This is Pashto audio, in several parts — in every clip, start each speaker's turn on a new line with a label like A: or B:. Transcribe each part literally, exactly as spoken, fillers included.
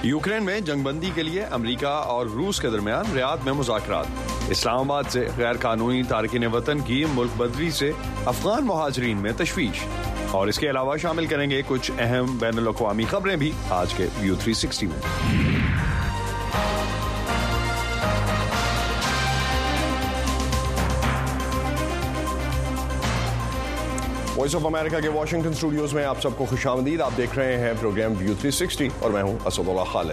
A: यूक्रेन में जंगबंदी के लिए अमेरिका और रूस के दरमियान रियाद में मुज़ाकरात। इस्लामाबाद से गैर कानूनी तारकीन वतन की मुल्क बदरी से अफगान मुहाजिरीन में तशवीश। और इसके अलावा शामिल करेंगे कुछ अहम बैनुल अक़वामी खबरें भी आज के व्यू थ्री सिक्सटी में। वॉइस ऑफ अमेरिका के वाशिंगटन स्टूडियोज में आप सबको खुशामदीद। आप देख रहे हैं प्रोग्राम व्यू थ्री सिक्सटी और मैं हूं असदुल्ला खालिद।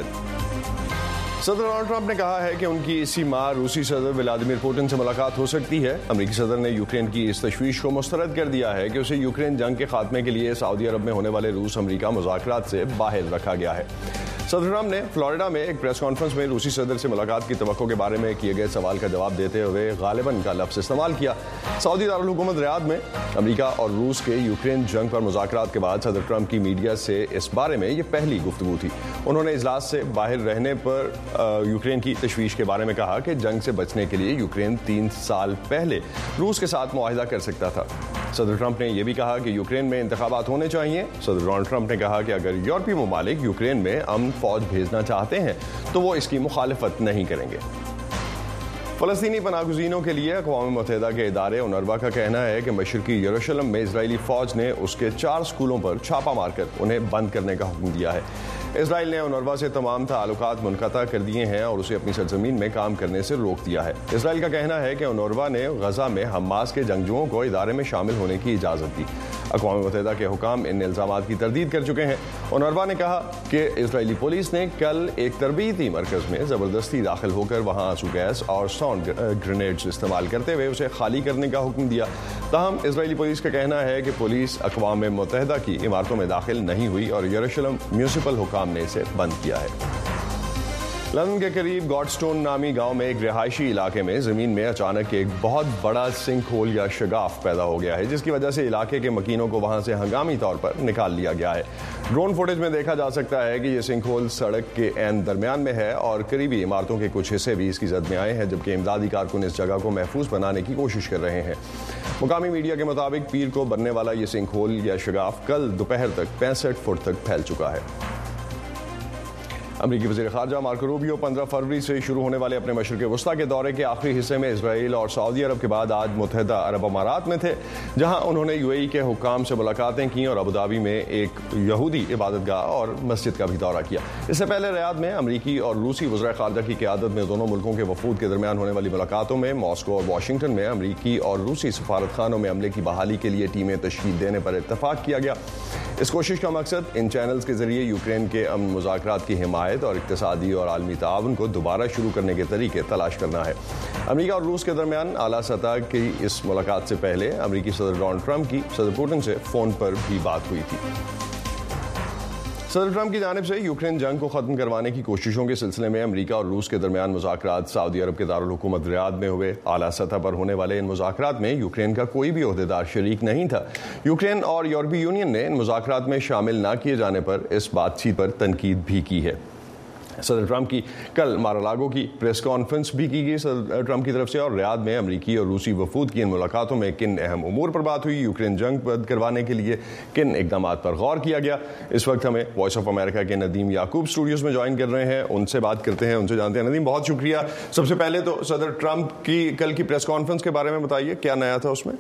A: सदर डोनाल्ड ट्रंप ने कहा है कि उनकी इसी माह रूसी सदर व्लादिमीर पुतिन से मुलाकात हो सकती है। अमेरिकी सदर ने यूक्रेन की इस तशवीश को मुस्तरद कर दिया है कि उसे यूक्रेन जंग के खात्मे के लिए सऊदी अरब में होने वाले रूस अमेरिका मुज़ाकरात से बाहर रखा गया है। सदर ट्रंप ने फ्लोरिडा में एक प्रेस कॉन्फ्रेंस में रूसी सदर से मुलाकात की तवक्को के बारे में किए गए सवाल का जवाब देते हुए गालिबन का लफ्ज़ इस्तेमाल किया। सऊदी दारुल हुकूमत रियाद में अमेरिका और रूस के यूक्रेन जंग पर मुज़ाकरात के बाद सदर ट्रंप की मीडिया से इस बारे में ये पहली गुफ्तगू थी। उन्होंने इजलास से बाहर रहने पर यूक्रेन की तशवीश के बारे में कहा कि जंग से बचने के लिए यूक्रेन तीन साल पहले रूस के साथ मुआहिदा कर सकता था। सदर ट्रंप ने यह भी कहा कि यूक्रेन में इंतखाबात होने चाहिए। सदर डोनाल्ड ट्रंप ने कहा कि अगर यूरोपीय ममालिक यूक्रेन में अमन फौज भेजना चाहते हैं तो वो इसकी मुखालिफत नहीं करेंगे। फ़लस्तीनी पनाहगज़ीनों के लिए अक़वाम मुत्तहिदा के इदारे उनरवा का कहना है कि मशरक़ी यरूशलेम में इजरायली फ़ौज ने उसके चार स्कूलों पर छापा मारकर उन्हें बंद करने का हुक्म दिया है। इजराइल ने उनरवा से तमाम ताल्लुकात मुनक़ता कर दिए हैं और उसे अपनी सरज़मीन में काम करने से रोक दिया है। इजराइल का कहना है कि उनरवा ने गज़ा में हमास के जंगजुओं को इदारे में शामिल होने की इजाज़त दी। अक़वाम मुत्तहिदा के हुकाम इन इल्ज़ामात की तरदीद कर चुके हैं। उनरवा ने कहा कि इजरायली पुलिस ने कल एक तरबीती मरकज़ में ज़बरदस्ती दाखिल होकर वहाँ आंसू गैस और साउंड ग्रेनेड्स इस्तेमाल करते हुए उसे खाली करने का हुक्म दिया। ताहम इजरायली पुलिस का कहना है कि पुलिस अक़वाम मुत्तहिदा की इमारतों में दाखिल नहीं हुई और यरूशलेम म्यूनिसिपल हुकाम ने इसे बंद किया है। लंदन के करीब गॉडस्टोन नामी गांव में एक रिहायशी इलाके में ज़मीन में अचानक एक बहुत बड़ा सिंक होल या शगाफ पैदा हो गया है, जिसकी वजह से इलाके के मकीनों को वहां से हंगामी तौर पर निकाल लिया गया है। ड्रोन फुटेज में देखा जा सकता है कि यह सिंक होल सड़क के एन दरमियान में है और करीबी इमारतों के कुछ हिस्से भी इसकी जद में आए हैं, जबकि इमदादी कारकुन इस जगह को महफूज बनाने की कोशिश कर रहे हैं। मुकामी मीडिया के मुताबिक पीर को बनने वाला ये सिंक होल या शगाफ कल दोपहर तक पैंसठ फुट तक फैल चुका है। अमरीकी वज़ीर ख़ारजा मार्को रूबियो पंद्रह फरवरी से शुरू होने वाले अपने मशरिक़ वस्ता के दौरे के आखिरी हिस्से में इजराइल और सऊदी अरब के बाद आज मुत्तहिदा अरब अमारात में थे, जहां उन्होंने यूएई के हुक्काम से मुलाकातें की और अबूधाबी में एक यहूदी इबादतगाह और मस्जिद का भी दौरा किया। इससे पहले रियाद में अमरीकी और रूसी वज़ीर ख़ारजा की क़यादत में दोनों मुल्कों के वफूद के दरमियान होने वाली मुलाकातों में मॉस्को और वाशिंगटन में अमरीकी और रूसी सफारत खानों में अमले की बहाली के लिए टीमें तश्कील देने पर इत्तफाक किया गया। इस कोशिश का मकसद इन चैनल्स के जरिए यूक्रेन के अमन मुज़ाकरात की हिमायत और इक़्तिसादी और आलमी ताउन को दोबारा शुरू करने के तरीके तलाश करना है। अमेरिका और रूस के दरमियान आला सतह की इस मुलाकात से पहले अमेरिकी सदर डोनाल्ड ट्रंप की सदर पुतिन से फ़ोन पर भी बात हुई थी। सदर ट्रंप की जानिब से यूक्रेन जंग को ख़त्म करवाने की कोशिशों के सिलसिले में अमेरिका और रूस के दरमियान मुज़ाकरात सऊदी अरब के दारुल हुकूमत रियाद में हुए। आला सतह पर होने वाले इन मुज़ाकरात में यूक्रेन का कोई भी ओहदेदार शरीक नहीं था। यूक्रेन और यूरोपीय यूनियन ने इन मुज़ाकरात में शामिल न किए जाने पर इस बातचीत पर तनकीद भी की है। सदर ट्रंप की कल मारालागो की प्रेस कॉन्फ्रेंस भी की गई सदर ट्रंप की तरफ से और रियाद में अमरीकी और रूसी वफूद की इन मुलाकातों में किन अहम उमूर पर बात हुई, यूक्रेन जंग बंद करवाने के लिए किन इकदाम पर गौर किया गया। इस वक्त हमें वॉइस ऑफ अमेरिका के नदीम याकूब स्टूडियोज में ज्वाइन कर रहे हैं, उनसे बात करते हैं, उनसे जानते हैं। नदीम, बहुत शुक्रिया। सबसे पहले तो सदर ट्रंप की कल की प्रेस कॉन्फ्रेंस के बारे में बताइए, क्या नया था उसमें?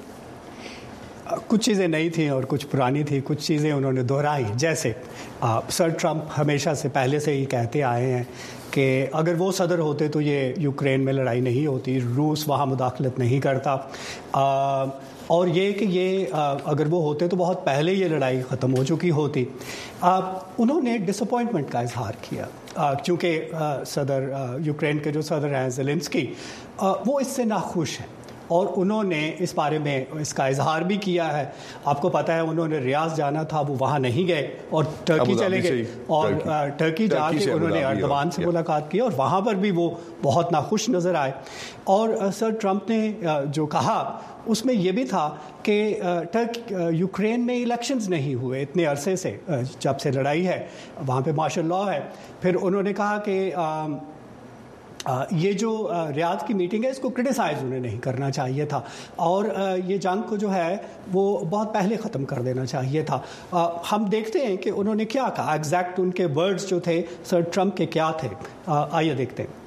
B: कुछ चीज़ें नई थी और कुछ पुरानी थी, कुछ चीज़ें उन्होंने दोहराई। जैसे आ, सर ट्रंप हमेशा से पहले से ही कहते आए हैं कि अगर वो सदर होते तो ये यूक्रेन में लड़ाई नहीं होती, रूस वहाँ मुदाखलत नहीं करता, आ, और ये कि ये आ, अगर वो होते तो बहुत पहले ये लड़ाई ख़त्म हो चुकी होती। आ, उन्होंने डिसअपॉइंटमेंट का इजहार किया क्योंकि सदर आ, यूक्रेन के जो सदर हैं ज़ेलेंस्की, वो इससे नाखुश हैं और उन्होंने इस बारे में इसका इजहार भी किया है। आपको पता है उन्होंने रियाद जाना था, वो वहाँ नहीं गए और टर्की चले गए और टर्की जाके उन्होंने अर्दवान से मुलाकात की और वहाँ पर भी वो बहुत नाखुश नज़र आए। और सर ट्रंप ने जो कहा उसमें यह भी था कि टर्की यूक्रेन में इलेक्शंस नहीं हुए इतने अरसे से, जब से लड़ाई है, वहाँ पे मार्शल लॉ है। फिर उन्होंने कहा कि یہ جو ریاض کی میٹنگ ہے اس کو کرٹیسائز انہیں نہیں کرنا چاہیے تھا اور یہ جنگ کو جو ہے وہ بہت پہلے ختم کر دینا چاہیے تھا. ہم دیکھتے ہیں کہ انہوں نے کیا کہا, ایگزیکٹ ان کے ورڈز جو تھے سر ٹرمپ کے کیا تھے, آئیے دیکھتے ہیں.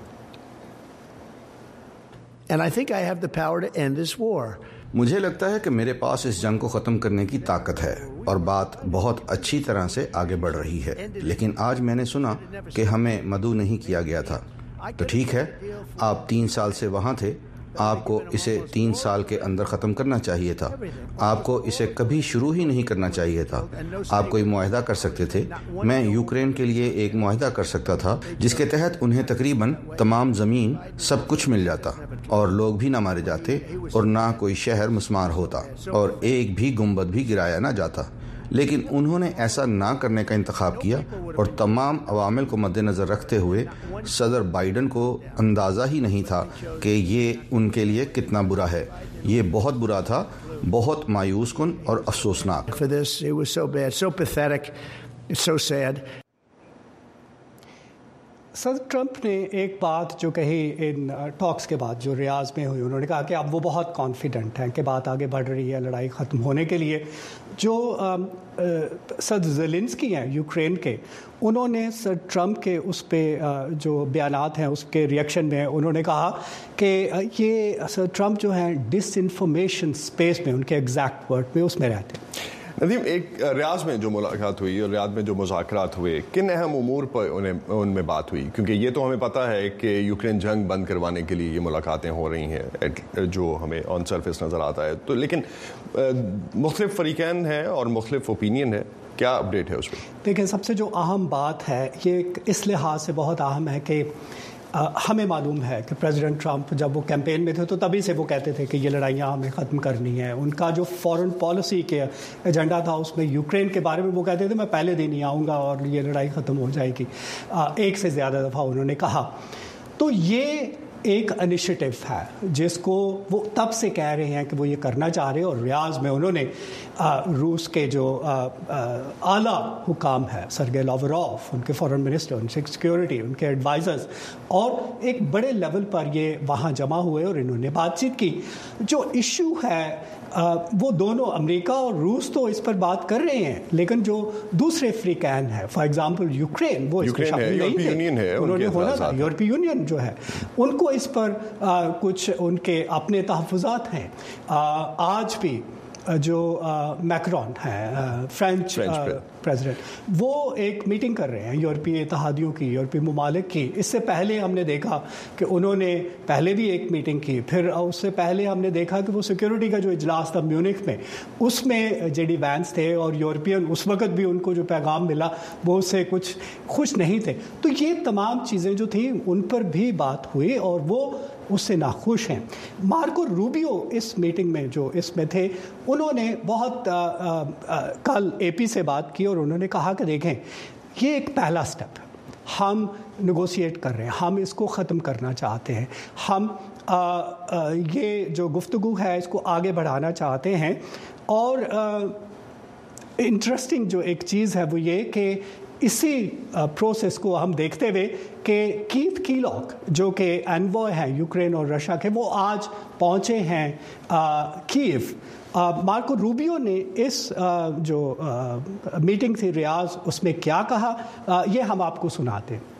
C: And I think I have the power to end this war.
D: مجھے لگتا ہے کہ میرے پاس اس جنگ کو ختم کرنے کی طاقت ہے اور بات بہت اچھی طرح سے آگے بڑھ رہی ہے, لیکن آج میں نے سنا کہ ہمیں مدعو نہیں کیا گیا تھا. تو ٹھیک ہے, آپ تین سال سے وہاں تھے, آپ کو اسے تین سال کے اندر ختم کرنا چاہیے تھا. آپ کو اسے کبھی شروع ہی نہیں کرنا چاہیے تھا. آپ کوئی معاہدہ کر سکتے تھے. میں یوکرین کے لیے ایک معاہدہ کر سکتا تھا جس کے تحت انہیں تقریباً تمام زمین سب کچھ مل جاتا اور لوگ بھی نہ مارے جاتے اور نہ کوئی شہر مسمار ہوتا اور ایک بھی گنبد بھی گرایا نہ جاتا. لیکن انہوں نے ایسا نہ کرنے کا انتخاب کیا اور تمام عوامل کو مد نظر رکھتے ہوئے صدر بائیڈن کو اندازہ ہی نہیں تھا کہ یہ ان کے لیے کتنا برا ہے. یہ بہت برا تھا, بہت مایوس کن اور افسوسناک.
C: For this, it was so bad, so pathetic, it's so sad.
B: صدر ٹرمپ نے ایک بات جو کہی ان ٹاکس کے بعد جو ریاض میں ہوئی, انہوں نے کہا کہ اب وہ بہت کانفیڈنٹ ہیں کہ بات آگے بڑھ رہی ہے لڑائی ختم ہونے کے لیے. جو صدر زیلنسکی ہیں یوکرین کے, انہوں نے سر ٹرمپ کے اس پہ جو بیانات ہیں اس کے ریئیکشن میں انہوں نے کہا کہ یہ سر ٹرمپ جو ہیں ڈس انفارمیشن اسپیس میں, ان کے ایگزیکٹ ورڈ میں اس میں رہتے ہیں.
A: ندیم, ایک ریاض میں جو ملاقات ہوئی اور ریاض میں جو مذاکرات ہوئے, کن اہم امور پر انہیں ان میں بات ہوئی؟ کیونکہ یہ تو ہمیں پتہ ہے کہ یوکرین جنگ بند کروانے کے لیے یہ ملاقاتیں ہو رہی ہیں جو ہمیں آن سرفیس نظر آتا ہے, تو لیکن مختلف فریقین ہیں اور مختلف اوپینین ہے, کیا اپڈیٹ ہے اس پہ؟
B: دیکھیں, سب سے جو اہم بات ہے یہ اس لحاظ سے بہت اہم ہے کہ ہمیں معلوم ہے کہ پریزیڈنٹ ٹرمپ جب وہ کیمپین میں تھے تو تبھی سے وہ کہتے تھے کہ یہ لڑائیاں ہمیں ختم کرنی ہے. ان کا جو فورن پالیسی کے ایجنڈا تھا اس میں یوکرین کے بارے میں وہ کہتے تھے میں پہلے دن ہی آؤں گا اور یہ لڑائی ختم ہو جائے گی. ایک سے زیادہ دفعہ انہوں نے کہا. تو یہ ایک انیشیٹو ہے جس کو وہ تب سے کہہ رہے ہیں کہ وہ یہ کرنا چاہ رہے ہیں, اور ریاض میں انہوں نے روس کے جو اعلیٰ حکام ہے, سرگئی لاوروف, ان کے فارن منسٹر, ان سے سیکیورٹی, ان کے ایڈوائزرز, اور ایک بڑے لیول پر یہ وہاں جمع ہوئے اور انہوں نے بات چیت کی. جو ایشو ہے وہ دونوں امریکہ اور روس تو اس پر بات کر رہے ہیں, لیکن جو دوسرے فریقین ہے, فار ایگزامپل یوکرین, وہ اس میں شامل نہیں تھے. انہوں نے ہونا تھا, یورپی یونین جو ہے ان کو اس پر کچھ ان کے اپنے تحفظات ہیں. آج بھی جو میکرون ہے فرینچ پریزیڈنٹ, وہ ایک میٹنگ کر رہے ہیں یورپی اتحادیوں کی, یورپی ممالک کی. اس سے پہلے ہم نے دیکھا کہ انہوں نے پہلے بھی ایک میٹنگ کی, پھر اس سے پہلے ہم نے دیکھا کہ وہ سیکیورٹی کا جو اجلاس تھا میونخ میں, اس میں جے ڈی وینس تھے اور یورپین, اس وقت بھی ان کو جو پیغام ملا وہ اس سے کچھ خوش نہیں تھے. تو یہ تمام چیزیں جو تھیں ان پر بھی بات ہوئی اور وہ اس سے ناخوش ہیں. مارکو روبیو اس میٹنگ میں جو اس میں تھے, انہوں نے بہت آ, آ, آ, کل اے پی سے بات کی اور انہوں نے کہا کہ دیکھیں یہ ایک پہلا سٹیپ ہے, ہم نیگوشیٹ کر رہے ہیں, ہم اس کو ختم کرنا چاہتے ہیں, ہم آ, آ, یہ جو گفتگو ہے اس کو آگے بڑھانا چاہتے ہیں. اور انٹرسٹنگ جو ایک چیز ہے وہ یہ کہ اسی پروسیس کو ہم دیکھتے ہوئے کہ کیتھ کیلاک جو کہ انوائے ہیں یوکرین اور رشیا کے, وہ آج پہنچے ہیں کیو. مارکو روبیو نے اس جو میٹنگ تھی ریاض, اس میں کیا کہا, یہ ہم آپ کو سناتے ہیں.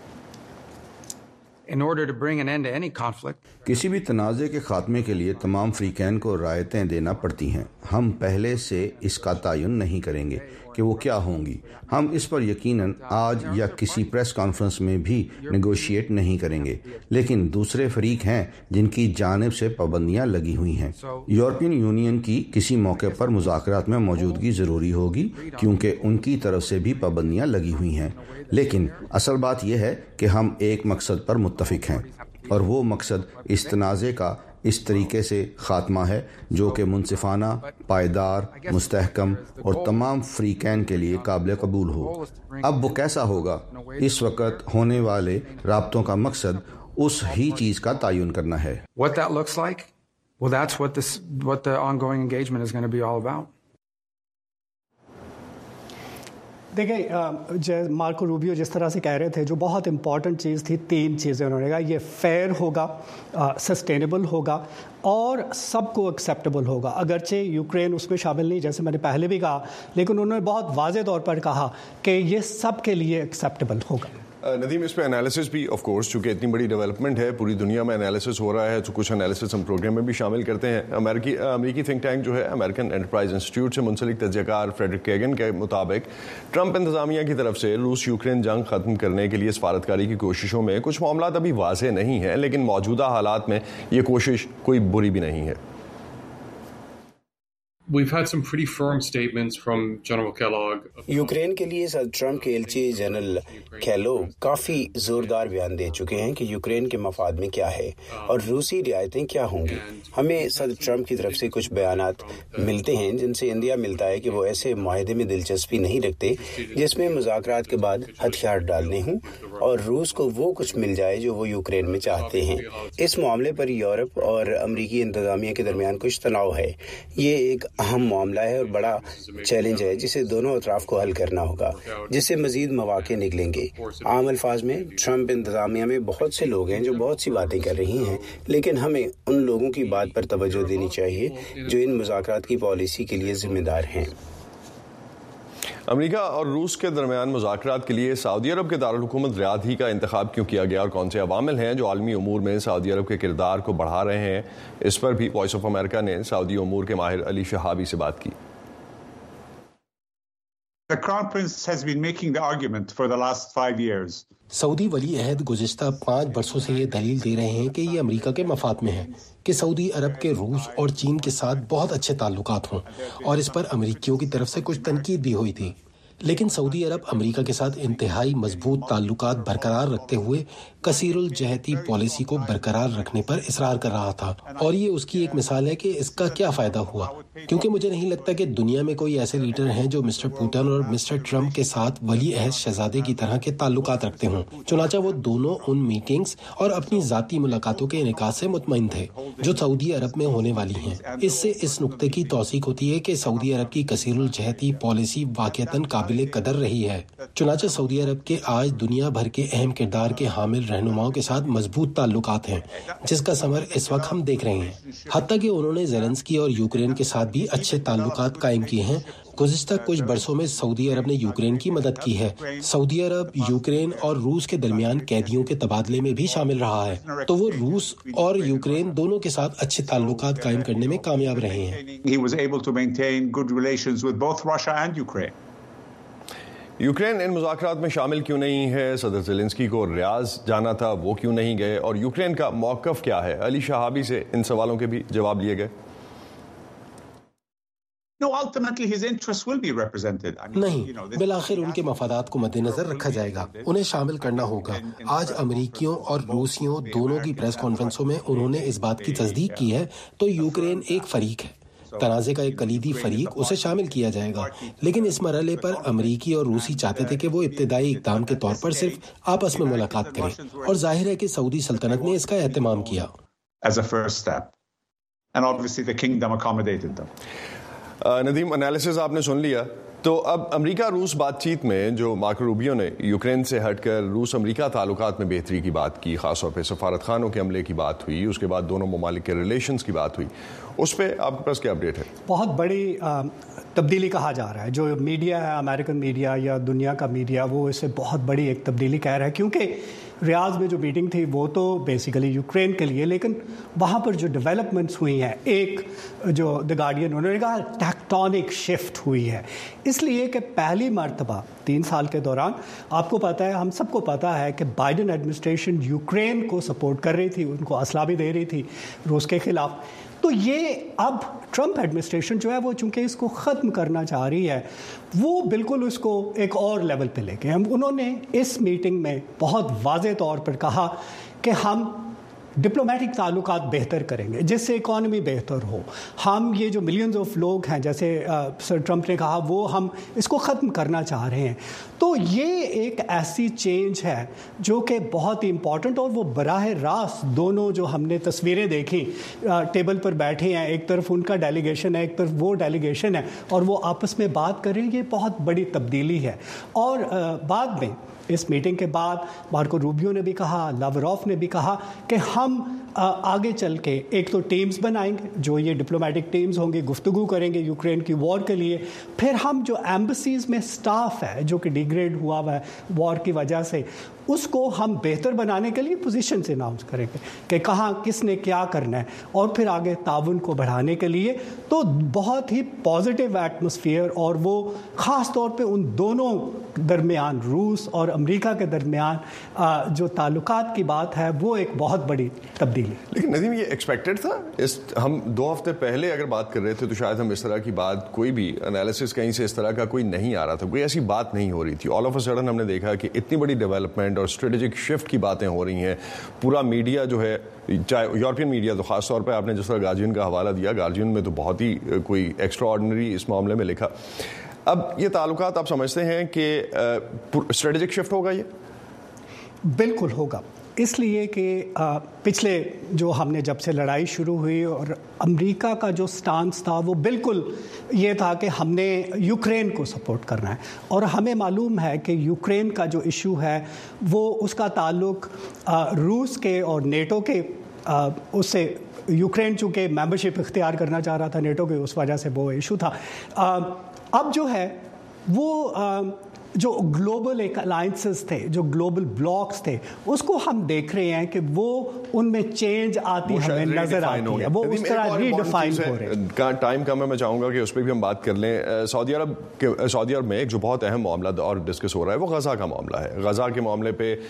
E: In order to bring an end to any conflict,
D: کسی بھی تنازع کے خاتمے کے لیے تمام فریقین کو رعایتیں دینا پڑتی ہیں. ہم پہلے سے اس کا تعین نہیں کریں گے کہ وہ کیا ہوں گی. ہم اس پر یقیناً آج یا کسی پریس کانفرنس میں بھی نیگوشیٹ نہیں کریں گے, لیکن دوسرے فریق ہیں جن کی جانب سے پابندیاں لگی ہوئی ہیں. یورپین یونین کی کسی موقع پر مذاکرات میں موجودگی ضروری ہوگی کیونکہ ان کی طرف سے بھی پابندیاں لگی ہوئی ہیں, لیکن اصل بات یہ ہے کہ ہم ایک مقصد پر متفق ہیں, اور وہ مقصد اس تنازع کا اس طریقے سے خاتمہ ہے جو کہ منصفانہ, پائیدار, مستحکم اور تمام فریقین کے لیے قابل قبول ہو. اب وہ کیسا ہوگا؟ اس وقت ہونے والے رابطوں کا مقصد اس ہی چیز کا تعین کرنا ہے.
E: what that looks like, well that's what this what the ongoing engagement is going to be all about.
B: دیکھیں مارکو روبیو جس طرح سے کہہ رہے تھے جو بہت امپورٹنٹ چیز تھی تین چیزیں انہوں نے کہا یہ فیئر ہوگا سسٹینیبل ہوگا اور سب کو ایکسیپٹیبل ہوگا. اگرچہ یوکرین اس میں شامل نہیں جیسے میں نے پہلے بھی کہا لیکن انہوں نے بہت واضح طور پر کہا کہ یہ سب کے لیے ایکسیپٹیبل ہوگا.
A: ندیم اس پہ انالیسس بھی آف کورس چونکہ اتنی بڑی ڈیولپمنٹ ہے پوری دنیا میں انالیسس ہو رہا ہے تو کچھ انالیسس ہم پروگرام میں بھی شامل کرتے ہیں. امریکی امریکی تھنک ٹینک جو ہے امریکن انٹرپرائز انسٹیٹیوٹ سے منسلک تجزیہ کار فریڈرک کیگن کے مطابق ٹرمپ انتظامیہ کی طرف سے روس یوکرین جنگ ختم کرنے کے لیے سفارتکاری کی کوششوں میں کچھ معاملات ابھی واضح نہیں ہیں لیکن موجودہ حالات میں یہ کوشش کوئی بری بھی نہیں ہے.
F: We've had some pretty firm statements from General Kellogg.
G: یوکرین کے لیے صدر ٹرمپ کے ایلچی جنرل کیلوگ کافی زوردار بیان دے چکے ہیں کہ یوکرین کے مفاد میں کیا ہے اور روسی رعایتیں کیا ہوں گی. ہمیں صدر ٹرمپ کی طرف سے کچھ بیانات ملتے ہیں جن سے اندیا ملتا ہے کہ وہ ایسے معاہدے میں دلچسپی نہیں رکھتے جس میں مذاکرات کے بعد ہتھیار ڈالنے ہوں اور روس کو وہ کچھ مل جائے جو وہ یوکرین میں چاہتے ہیں. اس معاملے پر یورپ اور امریکی انتظامیہ کے درمیان کچھ تناؤ ہے. یہ ایک اہم معاملہ ہے اور بڑا چیلنج ہے جسے دونوں اطراف کو حل کرنا ہوگا جس سے مزید مواقع نکلیں گے. عام الفاظ میں ٹرمپ انتظامیہ میں بہت سے لوگ ہیں جو بہت سی باتیں کر رہی ہیں لیکن ہمیں ان لوگوں کی بات پر توجہ دینی چاہیے جو ان مذاکرات کی پالیسی کے لیے ذمہ دار ہیں.
A: امریکہ اور روس کے درمیان مذاکرات کے لیے سعودی عرب کے دارالحکومت ریاض ہی کا انتخاب کیوں کیا گیا اور کون سے عوامل ہیں جو عالمی امور میں سعودی عرب کے کردار کو بڑھا رہے ہیں, اس پر بھی وائس آف امریکہ نے سعودی امور کے ماہر علی شہابی سے بات کی.
H: The Crown Prince has been making the argument for the last five years.
I: سعودی ولی عہد گزشتہ پانچ برسوں سے یہ دلیل دے رہے ہیں کہ یہ امریکہ کے مفاد میں ہے کہ سعودی عرب کے روس اور چین کے ساتھ بہت اچھے تعلقات ہوں اور اس پر امریکیوں کی طرف سے کچھ تنقید بھی ہوئی تھی. لیکن سعودی عرب امریکہ کے ساتھ انتہائی مضبوط تعلقات برقرار رکھتے ہوئے کثیر الجہتی پالیسی کو برقرار رکھنے پر اصرار کر رہا تھا اور یہ اس کی ایک مثال ہے کہ اس کا کیا فائدہ ہوا, کیونکہ مجھے نہیں لگتا کہ دنیا میں کوئی ایسے لیڈر ہیں جو مسٹر پوٹن اور مسٹر ٹرمپ کے ساتھ ولی عہد شہزادے کی طرح کے تعلقات رکھتے ہوں. چنانچہ وہ دونوں ان میٹنگز اور اپنی ذاتی ملاقاتوں کے انعقاد سے مطمئن تھے جو سعودی عرب میں ہونے والی ہیں. اس سے اس نقطے کی توثیق ہوتی ہے کہ سعودی عرب کی کثیر الجہتی پالیسی واقعتاً قابل قدر رہی ہے. چنانچہ سعودی عرب کے آج دنیا بھر کے اہم کردار کے حامل رہنماؤں کے ساتھ مضبوط تعلقات ہیں جس کا ثمر اس وقت ہم دیکھ رہے ہیں. حتیٰ کہ انہوں نے زیلنسکی اور یوکرین کے ساتھ بھی اچھے تعلقات قائم کیے ہیں. گزشتہ کچھ برسوں میں سعودی عرب نے یوکرین کی مدد کی ہے. سعودی عرب یوکرین اور روس کے درمیان قیدیوں کے تبادلے میں بھی شامل رہا ہے تو وہ روس اور یوکرین دونوں کے ساتھ اچھے تعلقات قائم کرنے میں کامیاب رہے ہیں.
H: He was able to maintain good relations with both Russia and Ukraine.
A: یوکرین ان مذاکرات میں شامل کیوں نہیں ہے؟ صدر زیلنسکی کو ریاض جانا تھا, وہ کیوں نہیں گئے اور یوکرین کا موقف کیا ہے؟ علی شہابی سے ان سوالوں کے بھی جواب لیے گئے.
I: نہیں, بالآخر ان کے مفادات کو مد نظر رکھا جائے گا, انہیں شامل کرنا ہوگا. آج امریکیوں اور روسیوں دونوں کی پریس کانفرنسوں میں انہوں نے اس بات کی تصدیق کی ہے تو یوکرین ایک فریق ہے, تنازع کا ایک کلیدی فریق, اسے شامل کیا جائے گا. لیکن اس مرحلے پر امریکی اور روسی چاہتے تھے کہ وہ ابتدائی اقدام کے طور پر صرف آپس میں ملاقات کریں اور ظاہر ہے کہ سعودی سلطنت نے اس کا اہتمام کیا.
A: ندیم, انالیسز آپ نے سن لیا, تو اب امریکہ روس بات چیت میں جو مارکو روبیو نے یوکرین سے ہٹ کر روس امریکہ تعلقات میں بہتری کی بات کی, خاص طور پہ سفارت خانوں کے عملے کی بات ہوئی, اس کے بعد دونوں ممالک کے ریلیشنز کی بات ہوئی, اس پہ آپ کے پاس کیا اپڈیٹ ہے؟
B: بہت بڑی تبدیلی کہا جا رہا ہے. جو میڈیا ہے, امریکن میڈیا یا دنیا کا میڈیا, وہ اسے بہت بڑی ایک تبدیلی کہہ رہا ہے کیونکہ ریاض میں جو میٹنگ تھی وہ تو بیسیکلی یوکرین کے لیے, لیکن وہاں پر جو ڈیولپمنٹس ہوئی ہیں, ایک جو دی گارڈین انہوں نے کہا ٹیکٹونک شفٹ ہوئی ہے, اس لیے کہ پہلی مرتبہ تین سال کے دوران آپ کو پتہ ہے, ہم سب کو پتہ ہے کہ بائیڈن ایڈمنسٹریشن یوکرین کو سپورٹ کر رہی تھی, ان کو اسلحہ بھی دے رہی تھی روس کے خلاف. تو یہ اب ٹرمپ ایڈمنسٹریشن جو ہے وہ چونکہ اس کو ختم کرنا چاہ رہی ہے, وہ بالکل اس کو ایک اور لیول پہ لے گئے. ہم انہوں نے اس میٹنگ میں بہت واضح طور پر کہا کہ ہم diplomatic ताल्लुकात बेहतर करेंगे जिससे इकॉनमी बेहतर हो। हम ये जो millions of लोग हैं, जैसे सर ट्रंप ने कहा, वो हम इसको ख़त्म करना चाह रहे हैं। तो ये एक ऐसी चेंज है जो कि बहुत ही इम्पॉर्टेंट, और वो बराह रास्त दोनों जो हमने तस्वीरें देखी टेबल पर बैठे हैं, एक तरफ उनका डेलीगेशन है, एक तरफ वो डेलीगेशन है, और वो आपस में बात कर रहे हैं, ये बहुत बड़ी तब्दीली है। और बाद में इस मीटिंग के बाद मार्को रूबियो ने भी कहा, लावरोफ ने भी कहा कि हम आगे चल के एक तो टीम्स बनाएंगे, जो ये डिप्लोमेटिक टीम्स होंगी, गुफ्तगू करेंगे यूक्रेन की वॉर के लिए। फिर हम जो एम्बसीज़ में स्टाफ है जो कि डिग्रेड हुआ हुआ है वॉर की वजह से, उसको हम बेहतर बनाने के लिए पोजीशन से अनाउंस करेंगे कि कहाँ किसने क्या करना है, और फिर आगे ताउन को बढ़ाने के लिए। तो बहुत ही पॉजिटिव एटमॉस्फेयर, और वो ख़ास तौर पे उन दोनों दरमियान, रूस और अमेरिका के दरमियान जो ताल्लुकात की बात है, वो एक बहुत बड़ी तब्दीली।
A: लेकिन नदीम, ये एक्सपेक्टेड था? इस हम दो हफ्ते पहले अगर बात कर रहे थे तो शायद हम इस तरह की बात, कोई भी एनालिसिस कहीं से इस तरह का कोई नहीं आ रहा था, कोई ऐसी बात नहीं हो रही थी। ऑल ऑफ अ सडन हमने देखा कि इतनी बड़ी डेवलपमेंट और स्ट्रेटेजिक शिफ्ट की बातें हो रही हैं। पूरा मीडिया जो है, चाहे यूरोपियन मीडिया, तो खास तौर पे आपने जिस तरह गार्जियन का हवाला दिया, गार्जियन में तो बहुत ही कोई एक्स्ट्रा ऑर्डिनरी इस मामले में लिखा। अब ये ताल्लुकात आप समझते हैं कि स्ट्रेटेजिक शिफ्ट होगा? ये
B: बिल्कुल होगा, इसलिए कि पिछले जो हमने जब से लड़ाई शुरू हुई, और अमेरिका का जो स्टांस था वो बिल्कुल ये था कि हमने यूक्रेन को सपोर्ट करना है। और हमें मालूम है कि यूक्रेन का जो इशू है वो, उसका ताल्लुक रूस के और नेटो के, उससे यूक्रेन चूँकि मेंबरशिप इख्तियार करना चाह रहा था नेटो के, उस वजह से वो इशू था। अब जो है वो जो ग्लोबल एक अलायंसेस थे, जो ग्लोबल ब्लॉक्स थे, उसको हम देख रहे हैं कि वो उनमें चेंज आती हमें नजर आती है, वो उस तरह रीडिफाइन हो रहे हैं।
A: टाइम कम है, मैं चाहूँगा कि उस पर भी हम बात कर लें। सऊदी अरब के सऊदी अरब में एक जो बहुत अहम मामला और डिस्कस हो रहा है वो गज़ा का मामला है। गज़ा के मामले पे आ,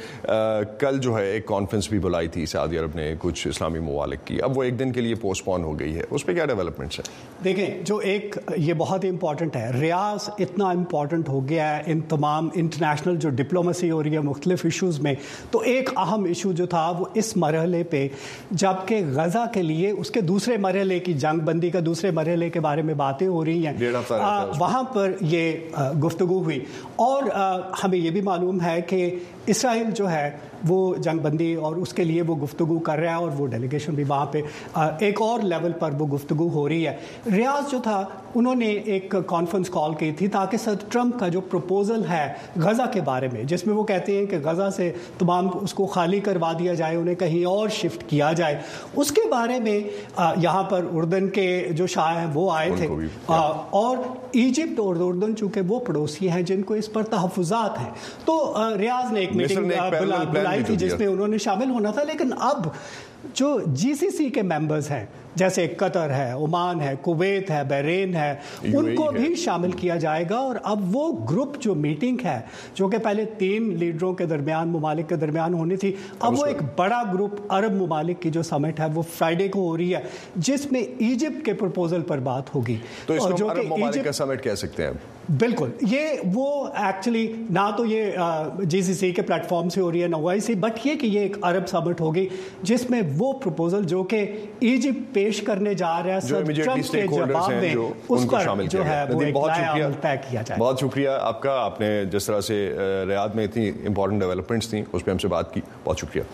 A: कल जो है एक कॉन्फ्रेंस भी बुलाई थी सऊदी अरब ने कुछ इस्लामी ममालिक की, अब वो एक दिन के लिए पोस्टपोन हो गई है। उस पर क्या डेवलपमेंट्स है?
B: देखें, जो एक ये बहुत ही इंपॉर्टेंट है, रियाज इतना इम्पॉर्टेंट हो गया है इन तमाम इंटरनेशनल जो डिप्लोमेसी हो रही है मुख्तलिफ इशूज़ में। तो एक अहम इशू जो था वो इस मरहले पे, जबकि गज़ा के लिए उसके दूसरे मरहले की, जंग बंदी का दूसरे मरहले के बारे में बातें हो रही हैं, वहाँ पर ये गुफ्तगू हुई। और आ, हमें ये भी मालूम है कि इसराइल जो है वो जंग बंदी और उसके लिए वो गुफ्तगू कर रहा है, और वो डेलीगेशन भी वहाँ पे आ, एक और लेवल पर वो गुफ्तगू हो रही है। रियाज जो था, उन्होंने एक कॉन्फ्रेंस कॉल की थी ताकि सर ट्रंप का जो प्रपोजल है गज़ा के बारे में, जिसमें वो कहते हैं कि गज़ा से तमाम उसको खाली करवा दिया जाए, उन्हें कहीं और शिफ्ट किया जाए, उसके बारे में यहाँ पर उर्दन के जो शाह हैं वो आए थे। आ, और इजिप्ट और उर्दन चूँकि वो पड़ोसी हैं जिनको इस पर तहफ़्फ़ुज़ात हैं, तो रियाज ने एक मीटिंग बुलाई थी जिसमें उन्होंने शामिल होना था। लेकिन अब जो जीसीसी के मेंबर्स हैं, जैसे कतर है, ओमान है, कुवैत है, बहरीन है, उनको भी शामिल किया जाएगा। और अब वो ग्रुप जो मीटिंग है, जो कि पहले तीन लीडरों के दरमियान, ममालिक के दरमियान होनी थी, अब वो एक बड़ा ग्रुप अरब ममालिक की जो समिट है वो फ्राइडे को हो रही है, जिसमें इजिप्ट के प्रपोजल पर बात होगी।
A: तो इसको जो अरब ममालिक का समिट कह सकते हैं?
B: बिल्कुल, ये वो एक्चुअली ना तो ये जीसीसी के प्लेटफॉर्म से हो रही है ना ओआईसी, बट ये कि ये एक अरब समिट होगी जिसमें वो प्रपोजल जो कि इजिप्ट पेश करने जा रहा है सर ट्रंप के जवाब में, उस पर जो है वो एक नया अमल तय किया जाए।
A: बहुत शुक्रिया आपका, आपने जिस तरह से रियाद में इतनी इंपॉर्टेंट डेवलपमेंट्स थी उस पर हमसे बात की, बहुत शुक्रिया।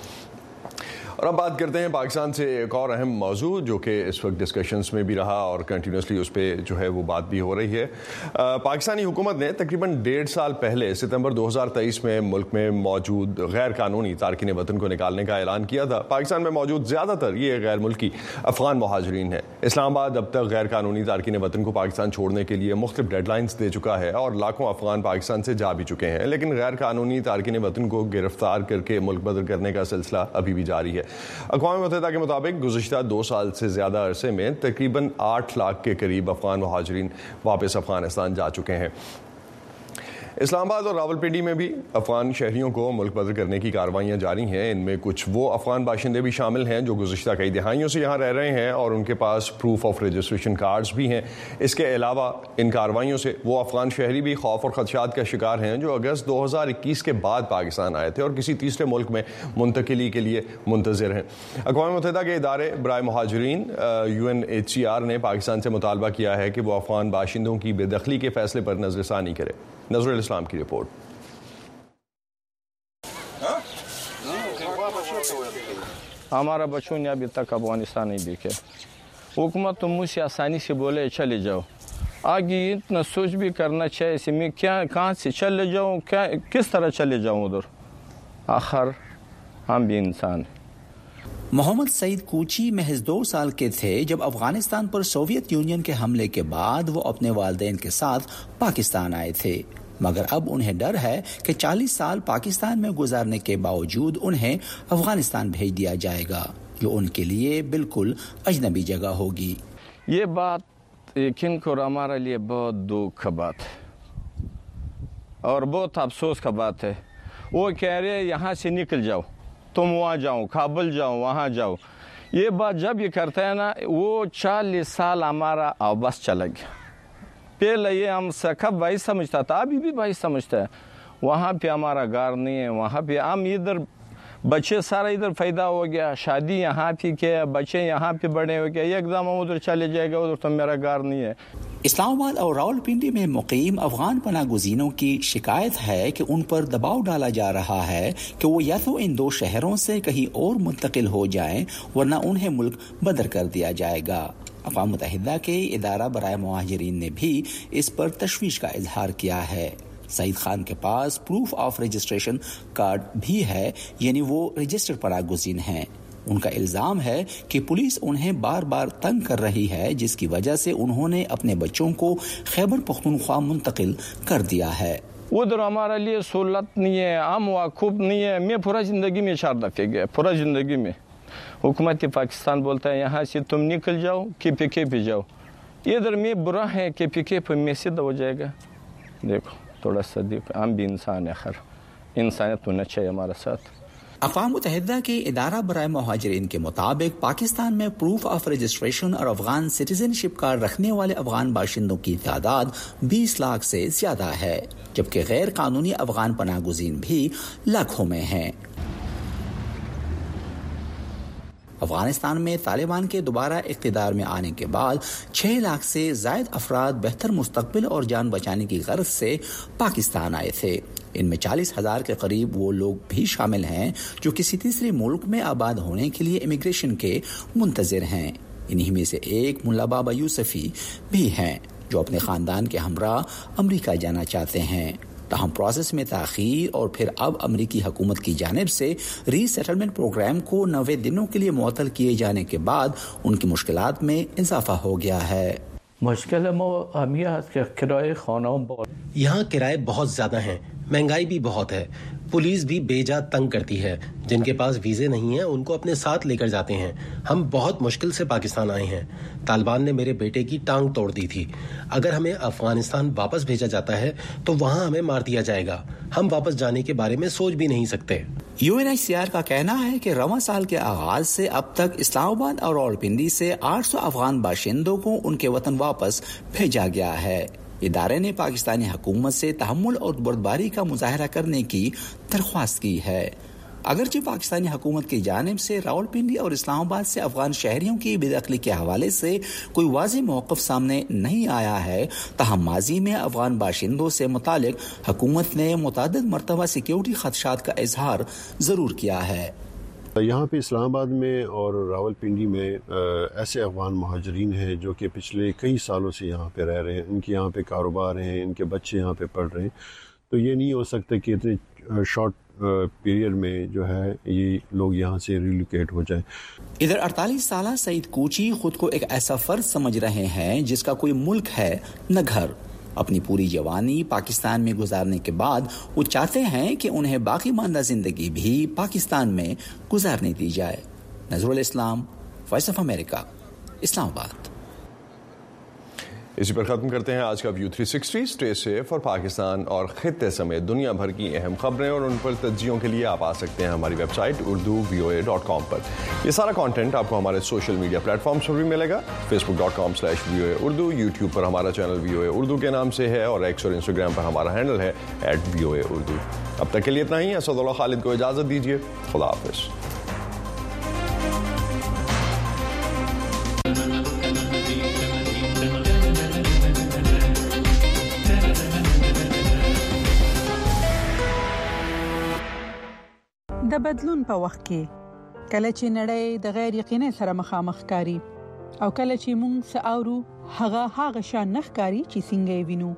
A: और अब बात करते हैं पाकिस्तान से एक और अहम मौजू जो कि इस वक्त डिस्कशंस में भी रहा और कंटिन्यूसली उस पर जो है वो बात भी हो रही है। पाकिस्तानी हुकूमत ने तकरीबन डेढ़ साल पहले सितंबर दो हज़ार तेईस में मुल्क में मौजूद गैर कानूनी तारकिन वतन को निकालने का ऐलान किया था। पाकिस्तान में मौजूद ज़्यादातर ये गैर मुल्की अफगान महाजरीन है। इस्लामाबाद अब तक गैर कानूनी तारकिन वतन को पाकिस्तान छोड़ने के लिए मुख्तलिफ डेडलाइंस दे चुका है और लाखों अफगान पाकिस्तान से जा भी चुके हैं, लेकिन गैर कानूनी तारकिन वतन को गिरफ्तार करके मुल्क बदर करने का सिलसिला अभी भी जारी है। अक़वाम मुत्तहिदा के मुताबिक गुज़िश्ता दो साल से ज़्यादा अरसे में तकरीबन आठ लाख के करीब अफ़गान मुहाजिरीन वापस अफ़गानिस्तान जा चुके हैं। اسلام آباد اور راولپنڈی میں بھی افغان شہریوں کو ملک بدر کرنے کی کارروائیاں جاری ہیں. ان میں کچھ وہ افغان باشندے بھی شامل ہیں جو گزشتہ کئی دہائیوں سے یہاں رہ رہے ہیں اور ان کے پاس پروف آف رجسٹریشن کارڈز بھی ہیں. اس کے علاوہ ان کارروائیوں سے وہ افغان شہری بھی خوف اور خدشات کا شکار ہیں جو اگست دو ہزار اکیس کے بعد پاکستان آئے تھے اور کسی تیسرے ملک میں منتقلی کے لیے منتظر ہیں. اقوام متحدہ کے ادارے برائے مہاجرین یو این ایچ سی آر نے پاکستان سے مطالبہ کیا ہے کہ وہ افغان باشندوں کی بے دخلی کے فیصلے پر نظر ثانی کرے. نظر الاسلام کی رپورٹ.
J: ہمارا بچوں نے ابھی تک افغانستان نہیں دیکھے. حکومت تو مجھ سے آسانی سے بولے چلے جاؤ, آگے اتنا سوچ بھی کرنا چاہیے کہ میں کیا کہاں سے چلے جاؤں, کیا کس طرح چلے جاؤں ادھر. آخر ہم بھی انسان.
K: محمد سعید کوچی محض دو سال کے تھے جب افغانستان پر سوویت یونین کے حملے کے بعد وہ اپنے والدین کے ساتھ پاکستان آئے تھے, مگر اب انہیں ڈر ہے کہ چالیس سال پاکستان میں گزارنے کے باوجود انہیں افغانستان بھیج دیا جائے گا جو ان کے لیے بالکل اجنبی جگہ ہوگی.
J: یہ بات یقین کرو ہمارے لیے بہت دکھ کا بات ہے اور بہت افسوس کا بات ہے. وہ کہہ رہے یہاں سے نکل جاؤ, تم وہاں جاؤ, کابل جاؤ, وہاں جاؤ. یہ بات جب یہ کرتا ہے نا, وہ چالیس سال ہمارا آبس چلا گیا. پہلے یہ ہم سکب بھائی سمجھتا تھا, ابھی بھی بھائی سمجھتا ہے. وہاں پہ ہمارا گھر نہیں ہے, وہاں پہ ہم ادھر بچے سارا ادھر پیدا ہو گیا, شادی یہاں پہ کیا, بچے یہاں پہ بڑے ہو گیا, ایک دم ہم ادھر چلے جائے گا, ادھر تو میرا گھر نہیں ہے.
K: اسلام آباد اور راولپنڈی میں مقیم افغان پناہ گزینوں کی شکایت ہے کہ ان پر دباؤ ڈالا جا رہا ہے کہ وہ یا تو ان دو شہروں سے کہیں اور منتقل ہو جائیں ورنہ انہیں ملک بدر کر دیا جائے گا. اقوام متحدہ کے ادارہ برائے مہاجرین نے بھی اس پر تشویش کا اظہار کیا ہے. سعید خان کے پاس پروف آف رجسٹریشن کارڈ بھی ہے, یعنی وہ رجسٹرڈ پناہ گزین ہیں. ان کا الزام ہے کہ پولیس انہیں بار بار تنگ کر رہی ہے جس کی وجہ سے انہوں نے اپنے بچوں کو خیبر پختونخوا منتقل کر دیا ہے.
J: ادھر ہمارے لیے سہولت نہیں ہے, ہم واقف نہیں ہے. میں پورا زندگی میں چار دفعے گیا, پورا زندگی میں. حکومت پاکستان بولتا ہے یہاں سے تم نکل جاؤ, کے پی کے پہ جاؤ. ادھر میں برا ہے, کے پی کے پہ میں سیدھا ہو جائے گا. دیکھو تھوڑا سا دیکھو, ہم بھی انسان ہے, خیر انسانیت ہونا چاہیے ہمارے ساتھ.
K: اقوام متحدہ کے ادارہ برائے مہاجرین کے مطابق پاکستان میں پروف آف رجسٹریشن اور افغان سٹیزن شپ کارڈ رکھنے والے افغان باشندوں کی تعداد بیس لاکھ سے زیادہ ہے, جبکہ غیر قانونی افغان پناہ گزین بھی لاکھوں میں ہیں. افغانستان میں طالبان کے دوبارہ اقتدار میں آنے کے بعد چھ لاکھ سے زائد افراد بہتر مستقبل اور جان بچانے کی غرض سے پاکستان آئے تھے. ان میں چالیس ہزار کے قریب وہ لوگ بھی شامل ہیں جو کسی تیسرے ملک میں آباد ہونے کے لیے امیگریشن کے منتظر ہیں. انہی میں سے ایک ملا بابا یوسفی بھی ہیں جو اپنے خاندان کے ہمراہ امریکہ جانا چاہتے ہیں. تاہم پروسیس میں تاخیر اور پھر اب امریکی حکومت کی جانب سے ری سیٹلمنٹ پروگرام کو نوے دنوں کے لیے معطل کیے جانے کے بعد ان کی مشکلات میں اضافہ ہو گیا ہے.
L: مشکل کرائے خانہ
I: یہاں کرائے بہت زیادہ ہیں, مہنگائی بھی بہت ہے, پولیس بھی بے جا تنگ کرتی ہے. جن کے پاس ویزے نہیں ہیں ان کو اپنے ساتھ لے کر جاتے ہیں. ہم بہت مشکل سے پاکستان آئے ہیں. طالبان نے میرے بیٹے کی ٹانگ توڑ دی تھی. اگر ہمیں افغانستان واپس بھیجا جاتا ہے تو وہاں ہمیں مار دیا جائے گا. ہم واپس جانے کے بارے میں سوچ بھی نہیں سکتے.
K: یو این ایچ سی آر کا کہنا ہے کہ رواں سال کے آغاز سے اب تک اسلام آباد اور راولپنڈی سے آٹھ سو افغان باشندوں کو ان کے وطن واپس بھیجا گیا ہے. ادارے نے پاکستانی حکومت سے تحمل اور بردباری کا مظاہرہ کرنے کی درخواست کی ہے. اگرچہ پاکستانی حکومت کی جانب سے راولپنڈی اور اسلام آباد سے افغان شہریوں کی بے دخلی کے حوالے سے کوئی واضح موقف سامنے نہیں آیا ہے, تاہم ماضی میں افغان باشندوں سے متعلق حکومت نے متعدد مرتبہ سیکیورٹی خدشات کا اظہار ضرور کیا ہے.
M: یہاں پہ اسلام آباد میں اور راولپنڈی میں ایسے افغان مہاجرین ہیں جو کہ پچھلے کئی سالوں سے یہاں پہ رہ رہے ہیں. ان کے یہاں پہ کاروبار ہیں, ان کے بچے یہاں پہ پڑھ رہے ہیں. تو یہ نہیں ہو سکتا کہ اتنے شارٹ پیریڈ میں جو ہے یہ لوگ یہاں سے ریلوکیٹ ہو جائیں.
K: ادھر اڑتالیس سالہ سعید کوچی خود کو ایک ایسا فرد سمجھ رہے ہیں جس کا کوئی ملک ہے نہ گھر. اپنی پوری جوانی پاکستان میں گزارنے کے بعد وہ چاہتے ہیں کہ انہیں باقی ماندہ زندگی بھی پاکستان میں گزارنے دی جائے. نظر الاسلام, وائس آف امریکہ, اسلام آباد.
A: इसी पर ख़त्म करते हैं आज का view three sixty. Stay safe और पाकिस्तान और खित्ते समेत दुनिया भर की अहम खबरें और उन पर तज्जियों के लिए आप आ सकते हैं हमारी website Urdu V O A dot com पर। यह सारा कंटेंट आपको हमारे सोशल मीडिया प्लेटफॉर्म्स पर भी मिलेगा। Facebook dot com slash V O A Urdu, YouTube पर हमारा channel V O A Urdu के नाम से है और एक्स और इंस्टाग्राम पर हमारा हैंडल है at V O A Urdu. अब तक के लिए इतना ही। असदुल्लाह खालिद को इजाज़त दीजिए। खुदा हाफिज़।
N: د بدلون په وخت کې کله چې نړۍ د غیر یقیني سره مخامخ کاری او کله چې موږ ساورو هغه هغه شان نخکاری چې څنګه یې وینو،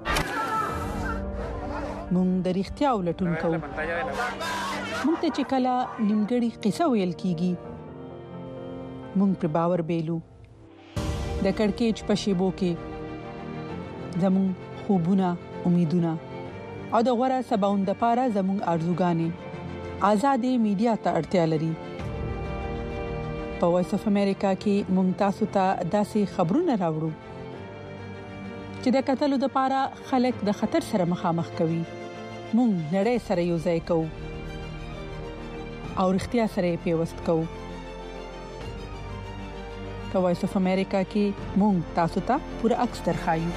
N: موږ د رښتیا ولټون کوو. موږ ته چې کله نیمګړی قصه ویل کیږي موږ پر باور بیلو. د کڑکېچ په شیبو کې زموږ خوبونه، امیدونه او د غوړه سباوند لپاره زموږ ارزوګانې آزادې میډیا ته اړتیا لري. په وایس اف امریکا کې موږ تاسو ته داسې خبرونه راوړو چې د قتل لپاره خلک د خطر سره مخامخ کوي. موږ نړۍ سره یو ځای کوو او اړتیا سره پیوست کوو. په وایس اف امریکا کې موږ تاسو ته پوره عکس درخایو.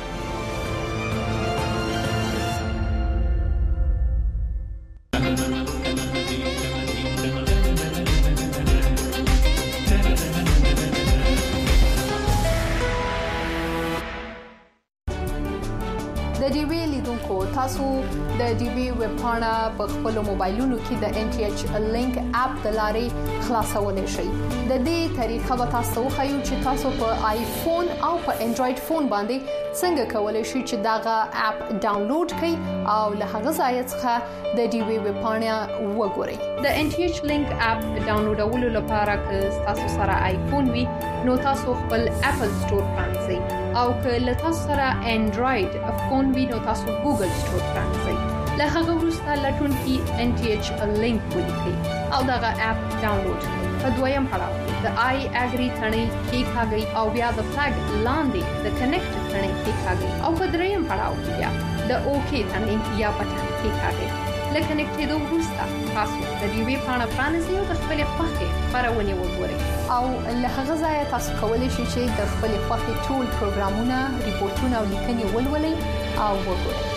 O: تاسو د ډي بي ویب پاڼه په خپل موبایلونو کې د ان ټي ایچ لینک اپ د لارې خلاصولای شئ. د دې طریقه به تاسو خو چې تاسو په آیفون او په انډراید فون باندې څنګه کولای شئ چې داغه اپ ډاونلوډ کړئ او له هغه ځای څخه د ډي بي ویب پاڼه وګورئ. د ان ټي ایچ لینک اپ ډاونلوډولو لپاره که تاسو سره آیفون وي نو تاسو خپل اپل سٹور پرانځئ او که له تاسو سره انډراید فون وي نو تاسو ګوګل سٹور پرانځئ. له هغه وروسته لټون کې ان ټي ایچ لینک ولیکئ او دغه اپ ډاونلوډ کړئ. په دویم پړاو کې د آی اګری ثنې کلیکاږئ او بیا د فلګ لاندې د کنیکټ ثنې کلیکاږئ او په دریم پړاو کې بیا د اوکی ثنې یا بټن کلیکاږئ. لکه کنیکټېدو وروسته تاسو د دې وی پاڼه پرانیزئ او د خپل خوښې خبرونه وګورئ او له هغه ځای تاسو کولی شئ چې د خپل خوښې ټول پروګرامونه، ریپورتونه او لیکنې ولولئ او وګورئ.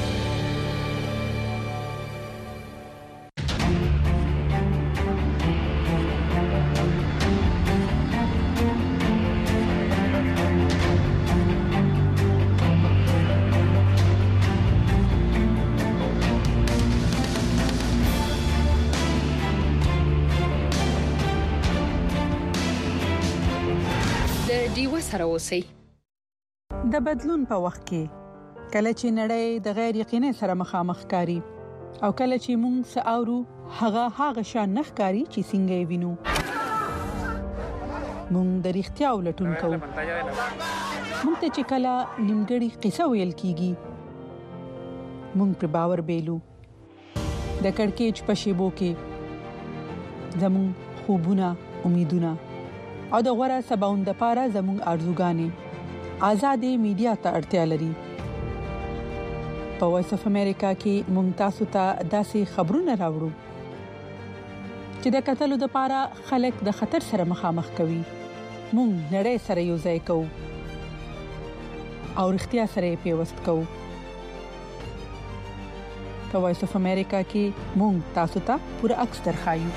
O: سره اوسئ.
N: د بدلون په وخت کې کله چې نړۍ د غیر یقیني سره مخامخ کاری او کله چې موږ ساورو هغه هغه شان نخکاری چې څنګه یې وینو، موږ د رښتیا ولټون کوو. موږ ته چې کله نیمګړی قصه ویل کیږي موږ پر باور بیلو. د کڑکېچ په شیبو کې زموږ خوبونه، امیدونه او د غوړه سباوند لپاره زموږ ارزوګانې آزادې میډیا ته اړتیا لري. په وایس اف امریکا کې موږ تاسو ته داسې خبرونه راوړو چې د قتل لپاره خلک د خطر سره مخامخ کوي. موږ نړۍ سره یو ځای کوو او اړتیا سره پیوست کوو. په وایس اف امریکا کې موږ تاسو ته پوره عکس درخایو.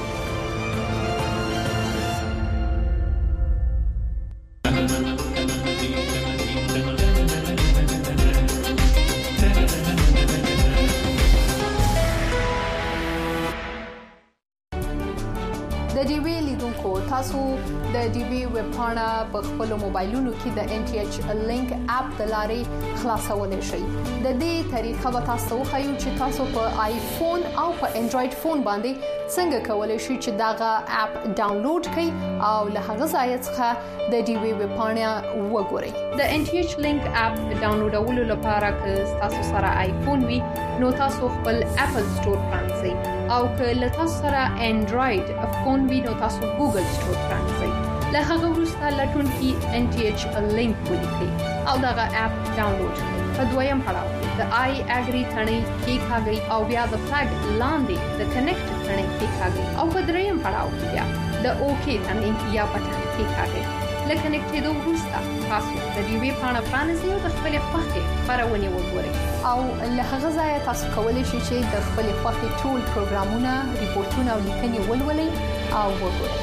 O: تاسو د ډي بي ویب پاڼه په خپل موبایلونو کې د ان ټي ایچ لینک اپ د لارې خلاصولای شئ. د دې طریقه به تاسو خو چې تاسو په آیفون او په انډراید فون باندې څنګه کولای شئ چې داغه اپ ډاونلوډ کړئ او له هغه ځای څخه د ډي بي ویب پاڼه وګورئ. د ان ټي ایچ لینک اپ ډاونلوډولو لپاره که تاسو سره آیفون وي نو تاسو خپل اپل سٹور پرانځئ او که له تاسو سره انډراید فون وي نو تاسو ګوګل سٹور پرانځئ. د هغه وروسته لټونکي ان ټي ایچ لینک ولیکي او دغه اپ ډاونلوډ کړئ. په دویم پړاو کې د آی اګری ثنې کې کاږي او بیا د فلګ لاندې د کنیکټ ثنې کې کاږي او په دریم پړاو کې بیا د اوکی ثنې یا بټن کې کاږي. لکه کنیکټېدو وروسته تاسو د دې وی پاڼه پرانیزئ او د خپل خوښې خبرونه وګورئ او له هغه ځایه تاسو کولی شئ چې د خپل خوښې ټول پروګرامونه، ریپورتونه او لیکنې ولولئ او وګورئ.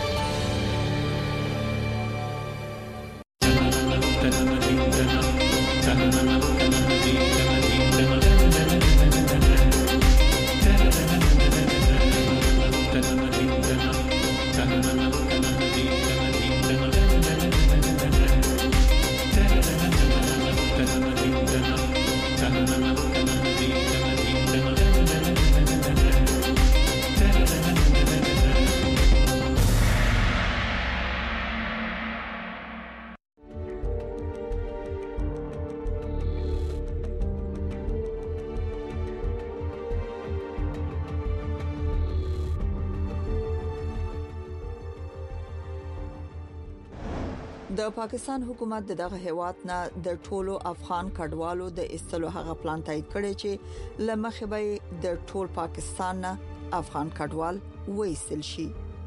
P: د پاکستان حکومت دغه هیواد نه د ټولو افغان کډوالو د استلو هغه پلان تایید کړی چې لمخې به د ټول پاکستان نه افغان کډوال وېستل شي.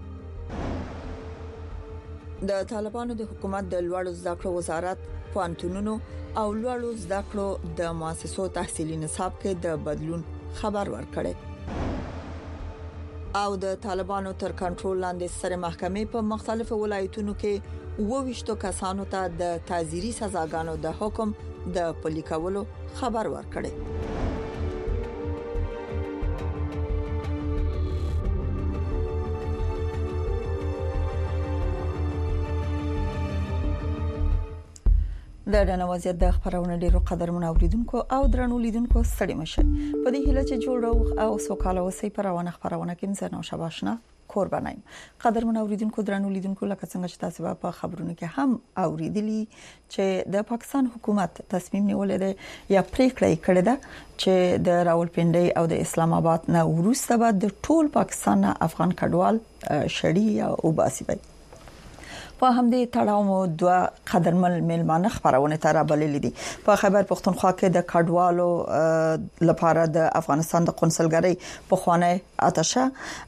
P: د طالبانو د حکومت د لوړو زده کړو وزارت پوهنتونونو او لوړو زده کړو د مؤسسو تحصیلي نصاب کې د بدلون خبر ورکړی او د طالبانو تر کنټرول لاندې سره محکمې په مختلفو ولایتونو کې وویشتو کسانو ته د تعزیري سزاګانو د حکم د پلي کولو خبر ورکړی. د ډنه وضعیت د خبرونه ډیرو قدرمن اوریدونکو او درنو لیدونکو ستړي مشه په دې هیله چې جوړ او سوکاله وسی پر روانه خبرونه کې مزنه او شباشنا قربانایم. قدرمن اوریدونکو درنو لیدونکو لکه څنګه چې تاسو په خبرونه کې هم اوریدلی چې د پاکستان حکومت تصمیم نیولې ده یا پریکړه کړې ده چې د راولپنډي او د اسلام آباد نه وروسته بعد د ټول پاکستان افغان کډوال شړی او باسي وي. په همدې تړاو مو دوه قدرمن ملمانه خبرونه تر بللې دي. په خیبر پختونخوا کې د کډوالو لپاره د افغانستان د قونسلګرۍ په خوانه آتشه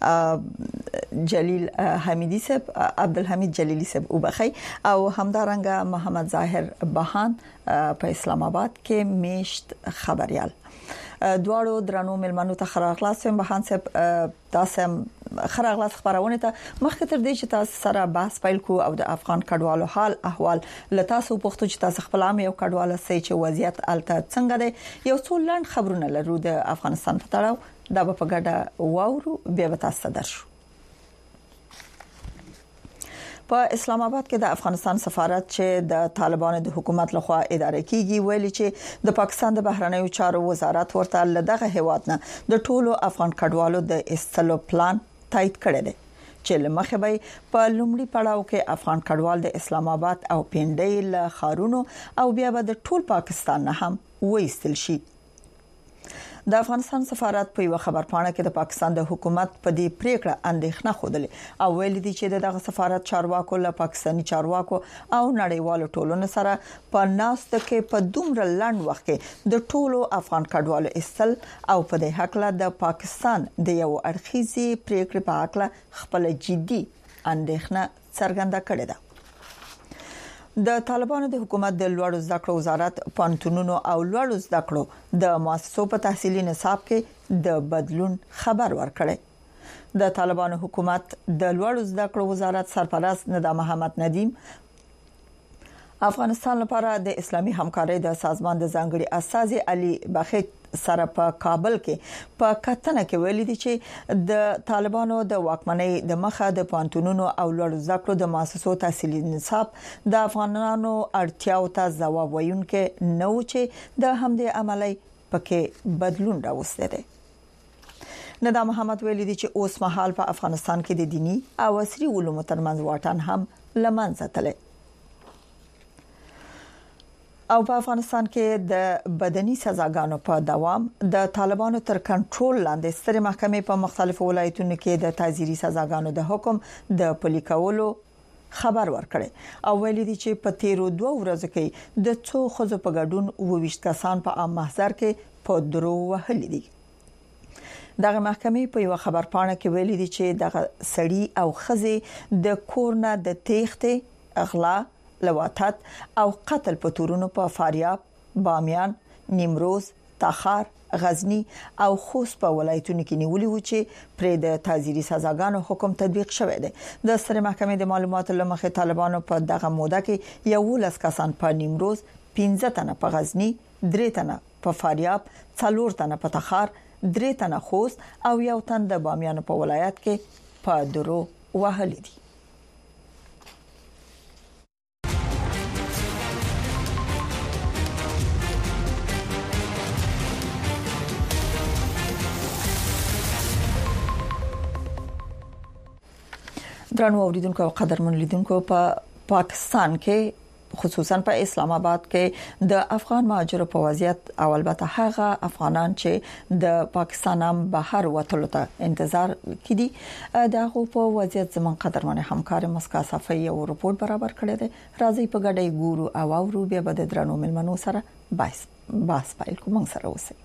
P: جلیل حمیدی صاحب عبدالحمید جلیلی صاحب وبخي او همدارنګه محمد ظاهر بهان په اسلام آباد کې میشت خبريال دواړو درنو ملمنو ته خراغلاس هم بهان صاحب تاسو خراغلاس خبرونه ته مخکې تر دې چې تاسو سره بحث پیل کو او د افغان کډوالو حال احوال لتاسو پوښتنه چې تاسو خپل عام یو کډوال سي چې وضعیت الته څنګه دی یو څو لاند خبرونه لرو د افغانستان په تړاو دا په ګډه واورو بیا به تاسو درشو. په اسلام آباد کې د افغانستان سفارت چې د طالبانو د حکومت لخوا اداره کیږي ویلي چې د پاکستان د بهرنیو چارو وزارت ورته لدغه هیواد نه د ټولو افغان کډوالو د استلو پلان تایید کړی دی چې لمخې به په لومړي پړاو کې افغان کډوال د اسلام آباد او پنډۍ له خارونو او بیا به د ټول پاکستان نه هم وېستل شي. د افغانستان سفارت په یو خبر پاڼه کې د پاکستان د حکومت په دې پریکړه اندېښنه خوده او ویل دي چې دغه سفارت چارواکو له پاکستاني چارواکو او نړیوالو ټولنو سره په ناست کې په دومره لنډ وخت کې د ټولو افغان کډوالو استل او په دې حق له د پاکستان د یو اړخیزي پریکړې په حق له خپل جدي اندېښنه څرګنده کړې ده. د طالبانو د حکومت د لوړو زده کړو وزارت پوهنتونونو او لوړو زده کړو د مؤسسو په تحصیلي نصاب کې د بدلون خبر ورکړی. د طالبانو حکومت د لوړو زده کړو وزارت سرپرست ندا محمد ندیم افغانستان لپاره د اسلامي همکارۍ د سازمان د ځانګړي استاذ علي بخیت سره په کابل کې په کتنه کې ویلي دي چې د طالبانو د واکمنۍ د مخه د پوهنتونونو او لوړو زده کړو د مؤسسو تحصیلي نصاب د افغانانو اړتیاو ته ځواب ویونکي نه و چې د همدې عملي پکې بدلون راوستي دي. ندا محمد ویلي دي چې اوس مهال په افغانستان کې د دینی او عصري علومو ترمنځ واټن هم لمنځه تللی او په افغانستان کې د بدني سزاګانو په دوام د طالبانو تر کنټرول لاندې سترې محکمې په مختلفو ولایتونو کې د تعزیري سزاګانو د حکم د پلي کولو خبر ورکړی او ویلي دي چې په تیرو دوه ورځو کې د څو خزو په ګډون وویشت کسان په عام محضر کې په درو وهلي دي. دغه محکمې په یو خبر پاڼه کې ویلي دي چې دغه سړی او خزې د کورنا د تېښتې، اغلا، لواطت او قتل په تورونو په فاریاب، بامیان، نیمروز، تخار، غزنی او خوست په ولایتونو کې نیولې و چې پرې د تعزیري سزاګانو حکم تطبیق شوی دی. د سترې محکمې د معلوماتو لمخې طالبانو په دغه موده کې یو لس کسان په نیمروز، پنځه تنه په غزنی، درې تنه په فاریاب، څلور تنه په تخار، درې تنه خوست او یو تن د بامیان په ولایت کې په درو وهلي دي. درنو اوریدونکو او قدرمن لیدونکو په پا پاکستان کې خصوصا په اسلام آباد کې د افغان مهاجرو په وضعیت او البته هغه افغانان چې د پاکستان هم بهر وتلو ته انتظار کړي دغه په وضعیت زمون قدرمن همکار مسکا صفای یو رپورت برابر کړی دی. راځي په ګډه ګورو او اورو بیا به د درنو ملمنو سره باس باس پایل کوم سره اوسئ.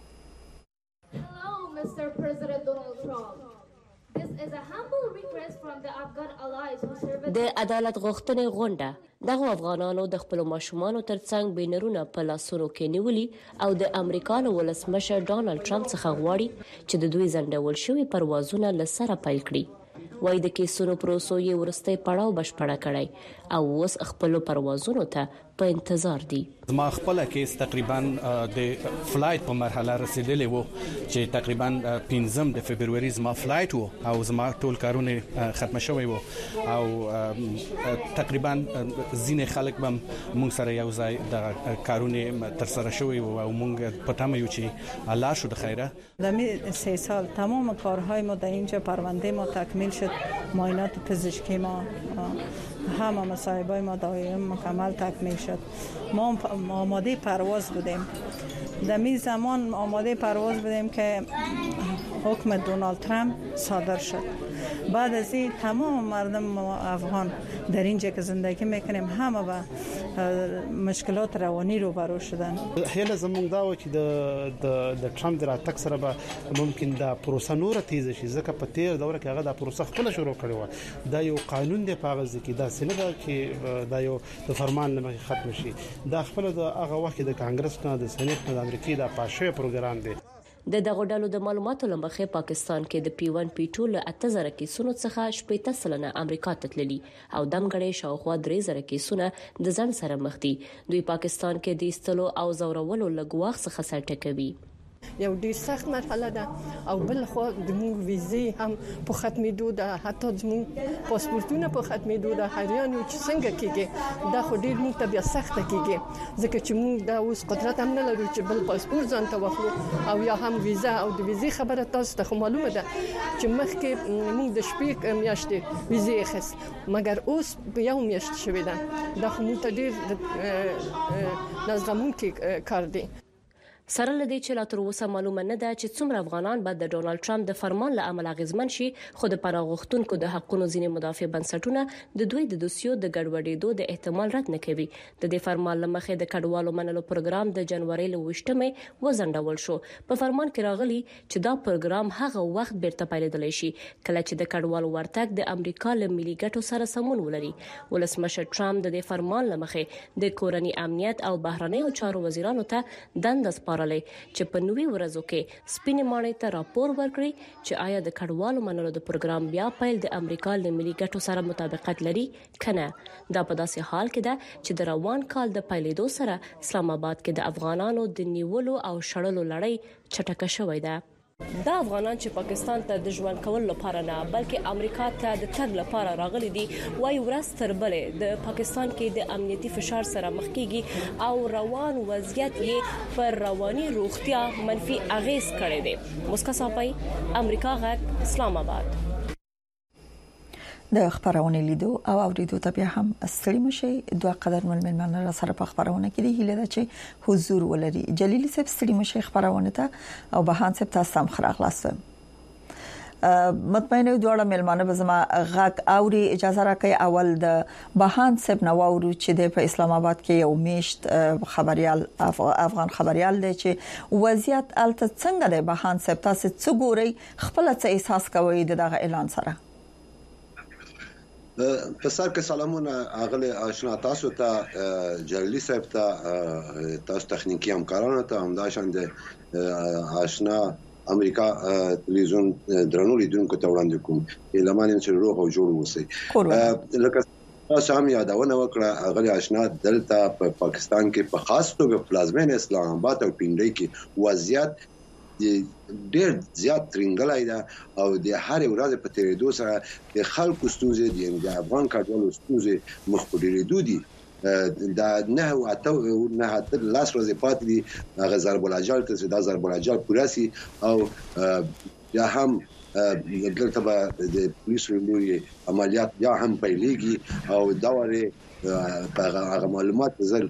Q: Hello, Mister President Donald Trump. This is a humble request from the Afghan allies who serve
R: د عدالت غوښتنې غونډه دغه افغانانو د خپل ماشومانو ترڅنګ بینرونه په لاسونو کې نیولي او د امریکا له ولسمشر ډانلډ ټرمپ څخه غواړي چې د دوی ځنډول شوی پروازونه لسره پیل کړي. وای د کیسونو پروسو یې ورسته پړاو بشپړه کړای او اوس خپل پروازونو ته په انتظار دي.
S: ما خپل کیس تقریبا د فلایټ په مرحله رسیدلې وو چې تقریبا پنځم د فبرवरी زما فلایټ وو او زما ټول کارونه ختم شوی وو او تقریبا زین خلک بم مونږ سره یو ځای د کارونه تر سره شوی وو او مونږ پټه مې یو چې الله شو د خیره.
T: در سه سال تمام کارهای ما در اینجا پرونده ما تکمیل شد. معاینات پزشکی ما همه مصاحبه‌های ما دائم مکمل تکمیل شد. ما آماده پرواز بودیم. در می زمان آماده پرواز بودیم که حکم دونالد ترامپ صادر شد. بعد از این تمام مردم افغان در اینجا که زندگی میکنیم همه با مشکلات روانی روبرو شدن.
U: هله زمونږ دا و چې د د د ټرامپ د راتګ سره به ممکن دا پروسه نور تیز شي ځکه په تیر دوره کې هغه دا پروسه خپل شروع کړې و. دا یو قانون دی په غوږ کې دا سینه دا چې دا یو د فرمان لمه ختم شي. دا خپل د هغه وخت د کانګرس نه د سېنات نه د امریکای د پاشوي پروګرام دی.
R: د دغه ډلو د معلوماتو لمخې پاکستان کې د پی ون پی ټو له اته زره کیسونو څخه شپږ سلنه امریکا ته تللي او دمګړې شاوخوا درې زره کیسونه د ځن سره مخ دي. دوی پاکستان کې د استلو او زورولو لګواخ څخه سرټه کوي.
V: یو ډیر سخت مرحله ده او بل خو د موږ ویزې هم په ختمېدو ده، حتی زموږ پاسپورتونه په ختمېدو ده. حیران یو چې څنګه کېږي دا خو ډیر موږ ته بیا سخته کېږي ځکه چې موږ دا اوس قدرت هم نه لرو چې بل پاسپورت ځان ته واخلو او یا هم ویزه او د ویزې خبره تاسو ته خو معلومه ده چې مخکې موږ د شپږ میاشتې ویزې اخیست مګر اوس یو میاشت شوې ده. دا خو موږ ته ډیر نازغمونکی کار دی.
R: سره لدی چې لا تر اوسه معلومه نه ده چې څومره افغانان به د ډونالد ټرامپ د فرمان له امله اغیزمن شي، خو د پناه غوښتونکو د حقونو ځینې مدافع بنسټونه د دوی د دوسیو د ګډوډېدو د احتمال رد نه کوي. د دې فرمان لمخې د کډوالو منلو پروګرام د جنوري له وشتمې وزندول شو. په فرمان کې راغلي چې دا پروګرام هغه وخت بیرته پیلېدلی شي کله چې د کډوالو ورتګ د امریکا له ملي ګټو سره سمون ولري. ولسمشر ټرامپ د دې فرمان لمخې د کورنۍ امنیت او بهرنیو چارو وزیرانو ته دنده سپارلې چې په نوي ورځو کې سپینې ماڼۍ ته راپور ورکړي چې آیا د کډوالو منلو د پروګرام بیا پیل د امریکا له ملي ګټو سره مطابقت لري کنه. دا په داسې حال کې ده چې د روان کال د پیلېدو سره اسلام آباد کې د افغانانو د نیولو او شړلو لړۍ چټکه شوې ده. دا افغانان چې پاکستان ته د ژوند کول لپاره نه بلکې امریکا ته د تګ لپاره راغلي دي وايي ورځ تر بلې د پاکستان کې د امنیتي فشار سره مخ کیږي او روان وضعیت یې پر رواني روغتیا منفي اغیز کړی دی. مسکا صاحبای امریکا غږ اسلام آباد.
P: د خبرونه لیدو او اوریدو ته بیا هم ستړي مشي. دوه قدر ملمنان را سره په خبرونه کې دی هیله ده چې حضور ولري. جلیلی صاحب ستړي مشي خبرونه ته او بهان صاحب تاسو هم خراغلاست. مطمئنه دوړه ملمانه به زما غاک اوري اجازه راکړئ اول د بهان صاحب نواورو چې د اسلام آباد کې یو میشت خبريال افغان خبريال دی چې وضعیت الته څنګه د بهان صاحب تاسو څه ګوري خپل څه احساس کوي دغه اعلان سره
C: په سر کې سلامونه اغله آشنا تاسو ته جللی صاحب ته تاسو تخنیکی همکارانو ته همداشان د آشنا امریکا تلویزیون درنو لیدونکو ته وړاندې کوم اعلان چې روغ او جوړ وسی لکه تاسو هم یادونه وکړه اغله آشنا دلته په پاکستان کې په خاص توګه پلازمین اسلام آباد او پینډۍ کې وضعیت ډېر زیات ترنګلای دا او د هر ورځ په تیریدو سره د خلکو ستونزې د افغان کډوالو ستونزې مخ په ډیریدو دي دا نه واته نه تر لاس ورځې پاتې دي هغه ضرب الاجل ته دا ضرب الاجل پوراسي او یا هم دلته به د پولیسو لوري عملیات یا هم پیلېږي او دا وره هغه معلومات زر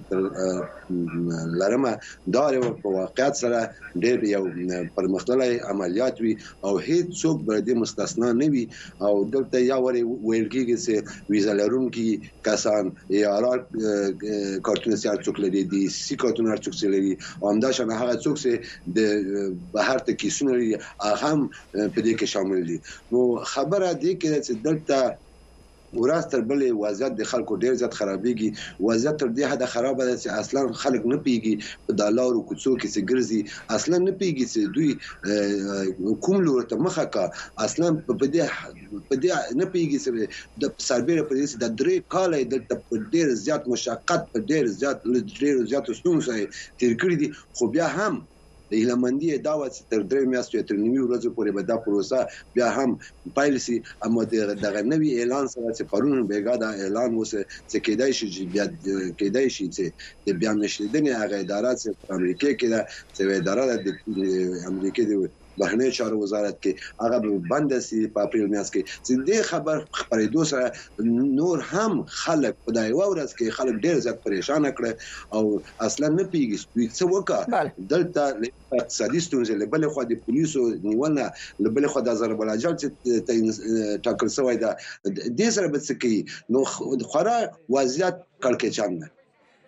C: لرمه دار په واقعیت سره ډېر یو پرمختللی عملیات وي او هیڅ څوک به د مستثنا نه وي او دلته یا وری ویل کېږي چې ویزا لرونکي کسان یا آر کارتون سیار څوک لري دي سی کارتون څوک لري او همداشان هغه څوک چې د بهر ته کیسونه لري هغه هم په دې کې شامل دي نو خبره دي چې دلته ورځ تر بلې وضعیت د خلکو ډیر زیات خرابېږي وضعیت تر دې حد خراب ده چې اصلا خلک نه پیږي په دالارو کوڅو کې چې ګرځي اصلا نه پیږي چې دوی کوم لور ته مخه کا اصلا په دې په دې نه پیږي چې د سربېره په دې د درې کال د ډیر زیات مشقت په ډیر زیات ډیر زیات ستونزې تیر کړې دي خو بیا هم د هلمندي دعوت تر درې میاشتې تر نیمه ورځې پورې به دا پروسه بیا هم پایلسي اما دغه نوی اعلان سره چې پرون بیګا دا اعلان وسه چې کېدای شي بیا کېدای شي چې د بیا نشلیدنې هغه ادارات چې امریکا کې دا چې اداره د امریکا د بهرنی چارو وزارت کې هغه بند سي په اپریل میاشت کې چې دې خبر خبرېدو سره نور هم خلک په دای ورځ کې خلک ډېر زیات پریشان کړي او اصلا نه پیږي څه وکړه دلته اقتصادي ستونزې له بل خو د پولیسو نیولنه له بل خو د ضرب الاجل چې ټاکل شوی دا د سره به څه کوي نو خورا وضعیت کړکېچان ده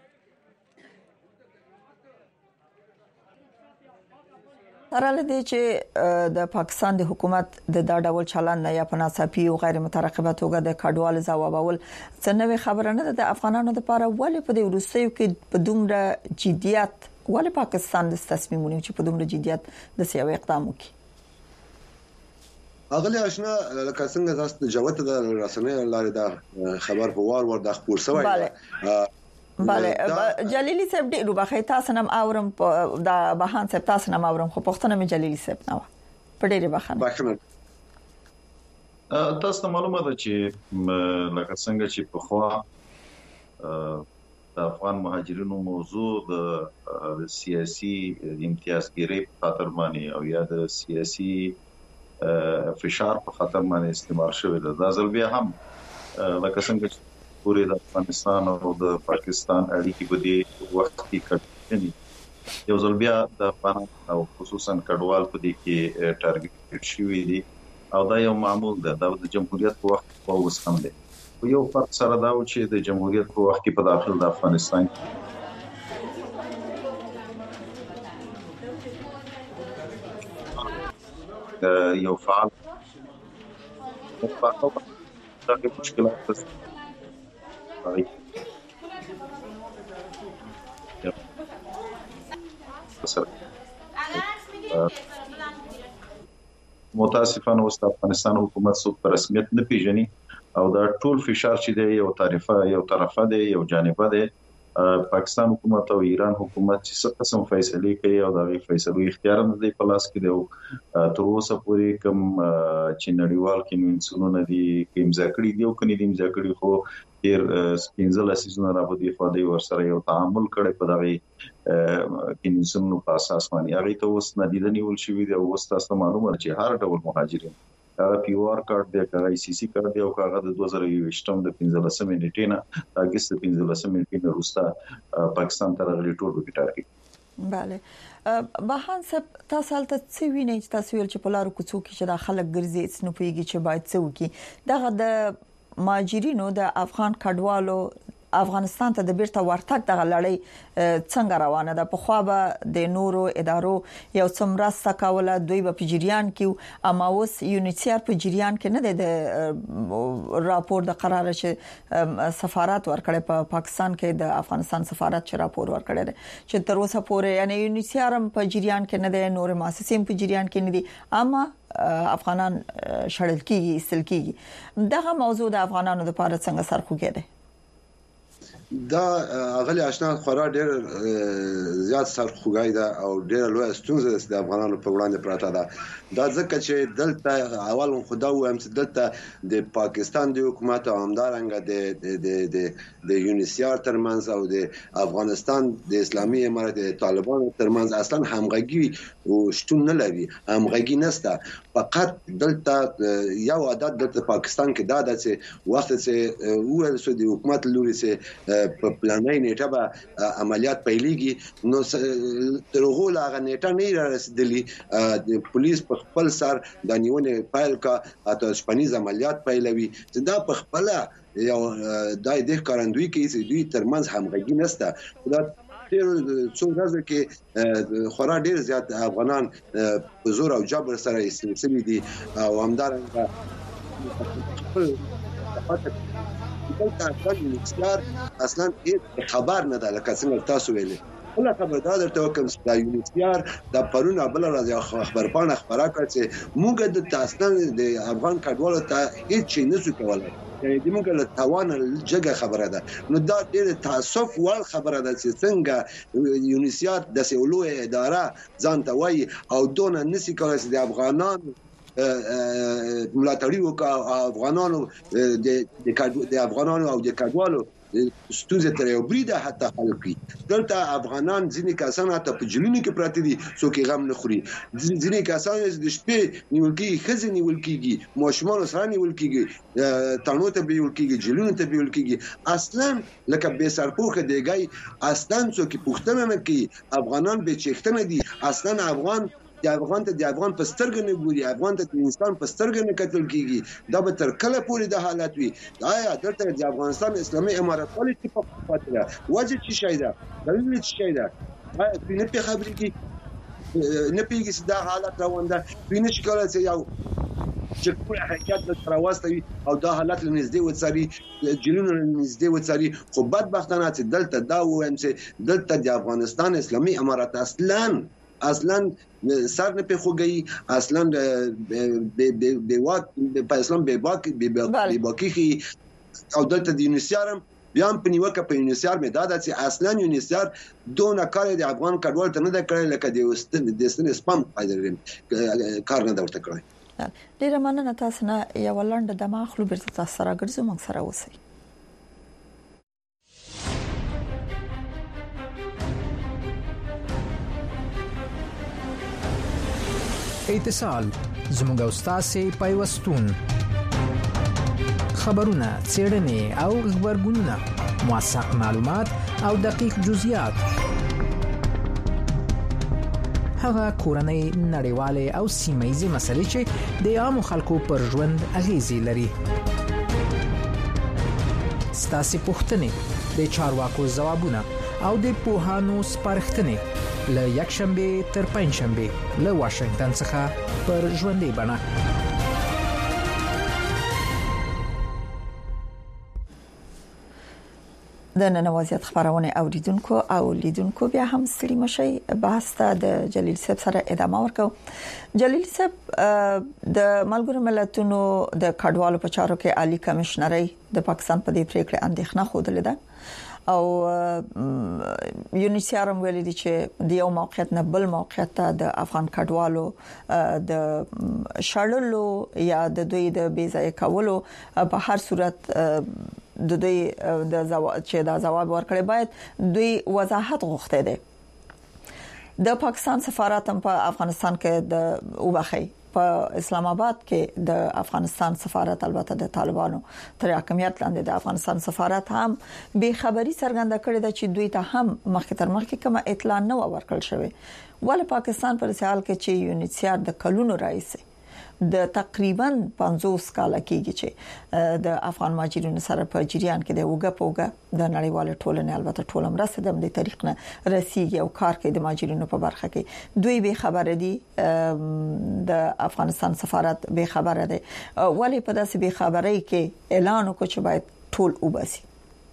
P: سره لدی چې د پاکستان د حکومت د دا ډول چلند یا په ناڅاپي او غیر مترقبه توګه د کډوال ځوابول څنګه خبره نه ده د افغانانو لپاره ولې په دې وروستیو کې په دومره جديت ولې پاکستان د تصمیمونو چې په دومره جديت د سیاوي اقدام وکړي
C: اغلی آشنا لکه څنګه تاسو جوته د رسنۍ لارې دا خبر په وار ور د خبر شوی
P: بله جلیلی صاحب ډیرو بخې تاسو نم اورم د بهان صاحب تاسو نم اورم خو پښتنه مې جلیلی صاحب نو په ډیره بخنه
D: تاسو معلومه ده چې لکه څنګه چې په خوا د افغان مهاجرینو موضوع د سیاسي امتیازګری په خاطر باندې او یا د سیاسي فشار په خاطر باندې استعمال شوی ده دا ځل بیا هم لکه څنګه چې پورې د افغانستان او د پاکستان اړیکې په دې وخت کې کټنی یو ځل بیا د افغان او خصوصا کډوال په دې کې ټارګټ شوی دي او دا یو معمول ده د جمهوریت په وخت په اوس هم ده یو فرق سره دا و چې د جمهوریت په وخت کې په داخل د افغانستان یو فعال په دغه مشکلات متاسفانه اوس د افغانستان حکومت څوک په رسمیت نه پیژني او دا ټول فشار چې دی یو طرفه یو طرفه دی یو جانبه دی پاکستان حکومت او ایران حکومت چې څه قسم فیصله کوي او دا غي فیصله اختیار نه دی په لاس کې دی تر اوسه پورې کوم چې نړیوال کنوینسیونونه دي کوم ځکړي دی او کني دي ځکړي خو ډیر سپینځل اساسونه را بده خو دی ورسره یو تعامل کړي په دغه کنوینسیونونو په اساس باندې هغه ته اوس ندیده نیول شوی دی او اوس تاسو معلومه چې هر ډول مهاجرین هغه پی او آر کارت دی هغه ای سی سی کارت دی او هغه د دوه زره یو شتم د پنځلسمې نیټې نه اگست پنځلسمې نیټې وروسته پاکستان ته راغلي ټول به ټارګټ
P: bale بهان صاحب تاسو ته څه وینئ چې تاسو ویل چې په لارو کوڅو کې چې د خلک ګرځي څنو پیږي چې باید څه وکړي دغه د ماجرینو د افغان کډوالو افغانستان ته د بیرته ورتګ دغه لړۍ څنګه روانه ده په خو به د نورو ادارو یو څومره کاوله دوی په جریان کې اما اوس یونیسیار په جریان کې نه ده د راپور د قرار چې سفارت ورکړي په پا پاکستان کې د افغانستان سفارت چې راپور ورکړي چې تر اوسه پورې یعنی یونیسیار په جریان کې نه ده نور مؤسسې په جریان کې نه دي اما افغانان شړل کیږي استل کیږي دغه موضوع د افغانانو لپاره څنګه سرخوږی ده
C: دا اغلی آشنا خورا ډېر زیات سرخوږی ده او ډېر لوی ستونزه ده د افغانانو په وړاندې پراته ده دا ځکه چې دلته اول خدا وایم چې دلته د پاکستان د حکومت او همدارنګه د د د د یونیسیار ترمنځ او د افغانستان د اسلامي امارت د طالبانو ترمنځ اصلا همغږي او شتون نه لري همغږي نشته فقط دلته یو عادت دلته پاکستان کې دا ده چې وخت چې وایي چې د حکومت لوري چې په پلانای نیټه به عملیات پیلېږي نو ترغه لا غنیټه نه رسیدلی د پولیس په خپل سر د نیونې فایل کا اته شپنیز عملیات پیلوي دا په خپل یو دای د کارندوی کې چې دوی ترمنځ همغږي نشته دا ډېر څو ورځې کې خورا ډېر زیات افغانان په زور او جبر سره استعمال دي او همدارنګه دلته اصلا یونیسیار اصلا خبر نه ده لکه څنګه تاسو ویلي ولا خبر دا درته کوم چې دا یونیسیار د پرونه بل راځي خبرپاڼه خبره کوي چې موږ د تاسو د افغان کډوالو ته هیڅ شي نه څه کولای د موږ له توان جګه خبره ده نو دا ډېر تاسف ول خبره ده چې څنګه یونیسیار د سیولو اداره ځان ته وایي او دون نسی کولای چې د افغانانو ملاتړي وکړه افغانانو د د افغانانو او د کډوالو ستونزې تر یو بریده حتی حل کړي دلته افغانان ځینې کسان ته په جلونو کې پراته دي څوک غم نه خوري ځینې کسان د شپې نیول کېږي ښځې نیول کېږي ماشومان سره نیول کېږي تڼو ته بیول کېږي جلونو ته بیول کېږي اصلا لکه بې سرپوښه دیګای اصلا څوک پوښتنه نه کوي افغانان به چښتنه دي اصلا افغان د افغان ته د افغان په سترګې نه ګوري افغان ته د انسان په سترګې نه کتل کیږي دا به تر کله پورې د حالت وي آیا دلته د افغانستان اسلامي امارت ولې چې په فاتره وجه چې شي دا دلیل چې شي دا نه په خبرې کې نه پیږي چې دا حالت روان ده وینې شکایت چې یو چې کوم حرکت د تراوستوي او دا حالت لنږدې وڅاري جلونه لنږدې وڅاري خو بدبختانه چې دلته دا وایم چې دلته د افغانستان اسلامي امارت اصلاً اصلا سر نه په خوګي اصلا به واک په اسلام به واک به باقي او دلته د یونیسیارم بیا په نیوکه په یونیسیار مې دا چې اصلا یونیسیار دونه کار د افغان کډوال ته نه د کړل لکه د استن سپم فایدرین کار نه ورته کړی
P: ډیره مننه تاسو نه یو لاند د ماخلو بیرته تاسو سره ګرځو موږ سره اوسئ
E: اتصال زموږ استاد پیوستون خبرونه څېړنې او خبرګونونه موثق معلومات او دقیق جزئیات هغه کورنۍ نړیواله او سیمایي مسلې چې د عام خلکو پر ژوند اغیزې لري ستاسو پوښتنې د چارواکو ځوابونه او د پوهانو سپارښتنې له یکشنبه تر پنځشنبه له واشنگټن څخه پر ژوندۍ بڼه
P: د نن وضعیت خبرونه اوریدونکو او لیدونکو بیا هم ستړي مشي بحث ته د جلیل صاحب سره ادامه ورکو جلیل صاحب د ملګرو ملتونو د کډوالو په چارو کې عالی کمشنري د پاکستان په دې پریکړه اندېښنه خوده لیده او یونیسیارم ویلي دي چې د یو موقعیت نه بل موقعیت ته د افغان کډوالو د شړلو یا د دوی د بیځای کولو په هر صورت د دوی د چې دا جواب ورکړي باید دوی وضاحت غوښته دي د پاکستان سفارت هم په افغانستان کې د وبخي په اسلام آباد کې د افغانستان سفارت البته د طالبانو تر حکومت لاندې د افغانستان سفارت هم به خبري څرګنده کړې ده چې دوی ته هم مخکې تر مخکې کومه اطلاع نه ورکړل شوې ول پاکستان پر سیال کې چې یونیسیار د کلونو رئیس د تقریبا پنځوس کال کېږي چې د افغان مهاجرینو سره په جریان کې د وګه پوګه د نړیوال ټولنې البته ټولم رسیدم د تاریخ نه رسیږي او کار کوي د مهاجرینو په برخه کې دوی به خبره دي د افغانستان سفارت به خبره ده ولی په داسې به خبري کې اعلان وکړي چې باید ټول وباسي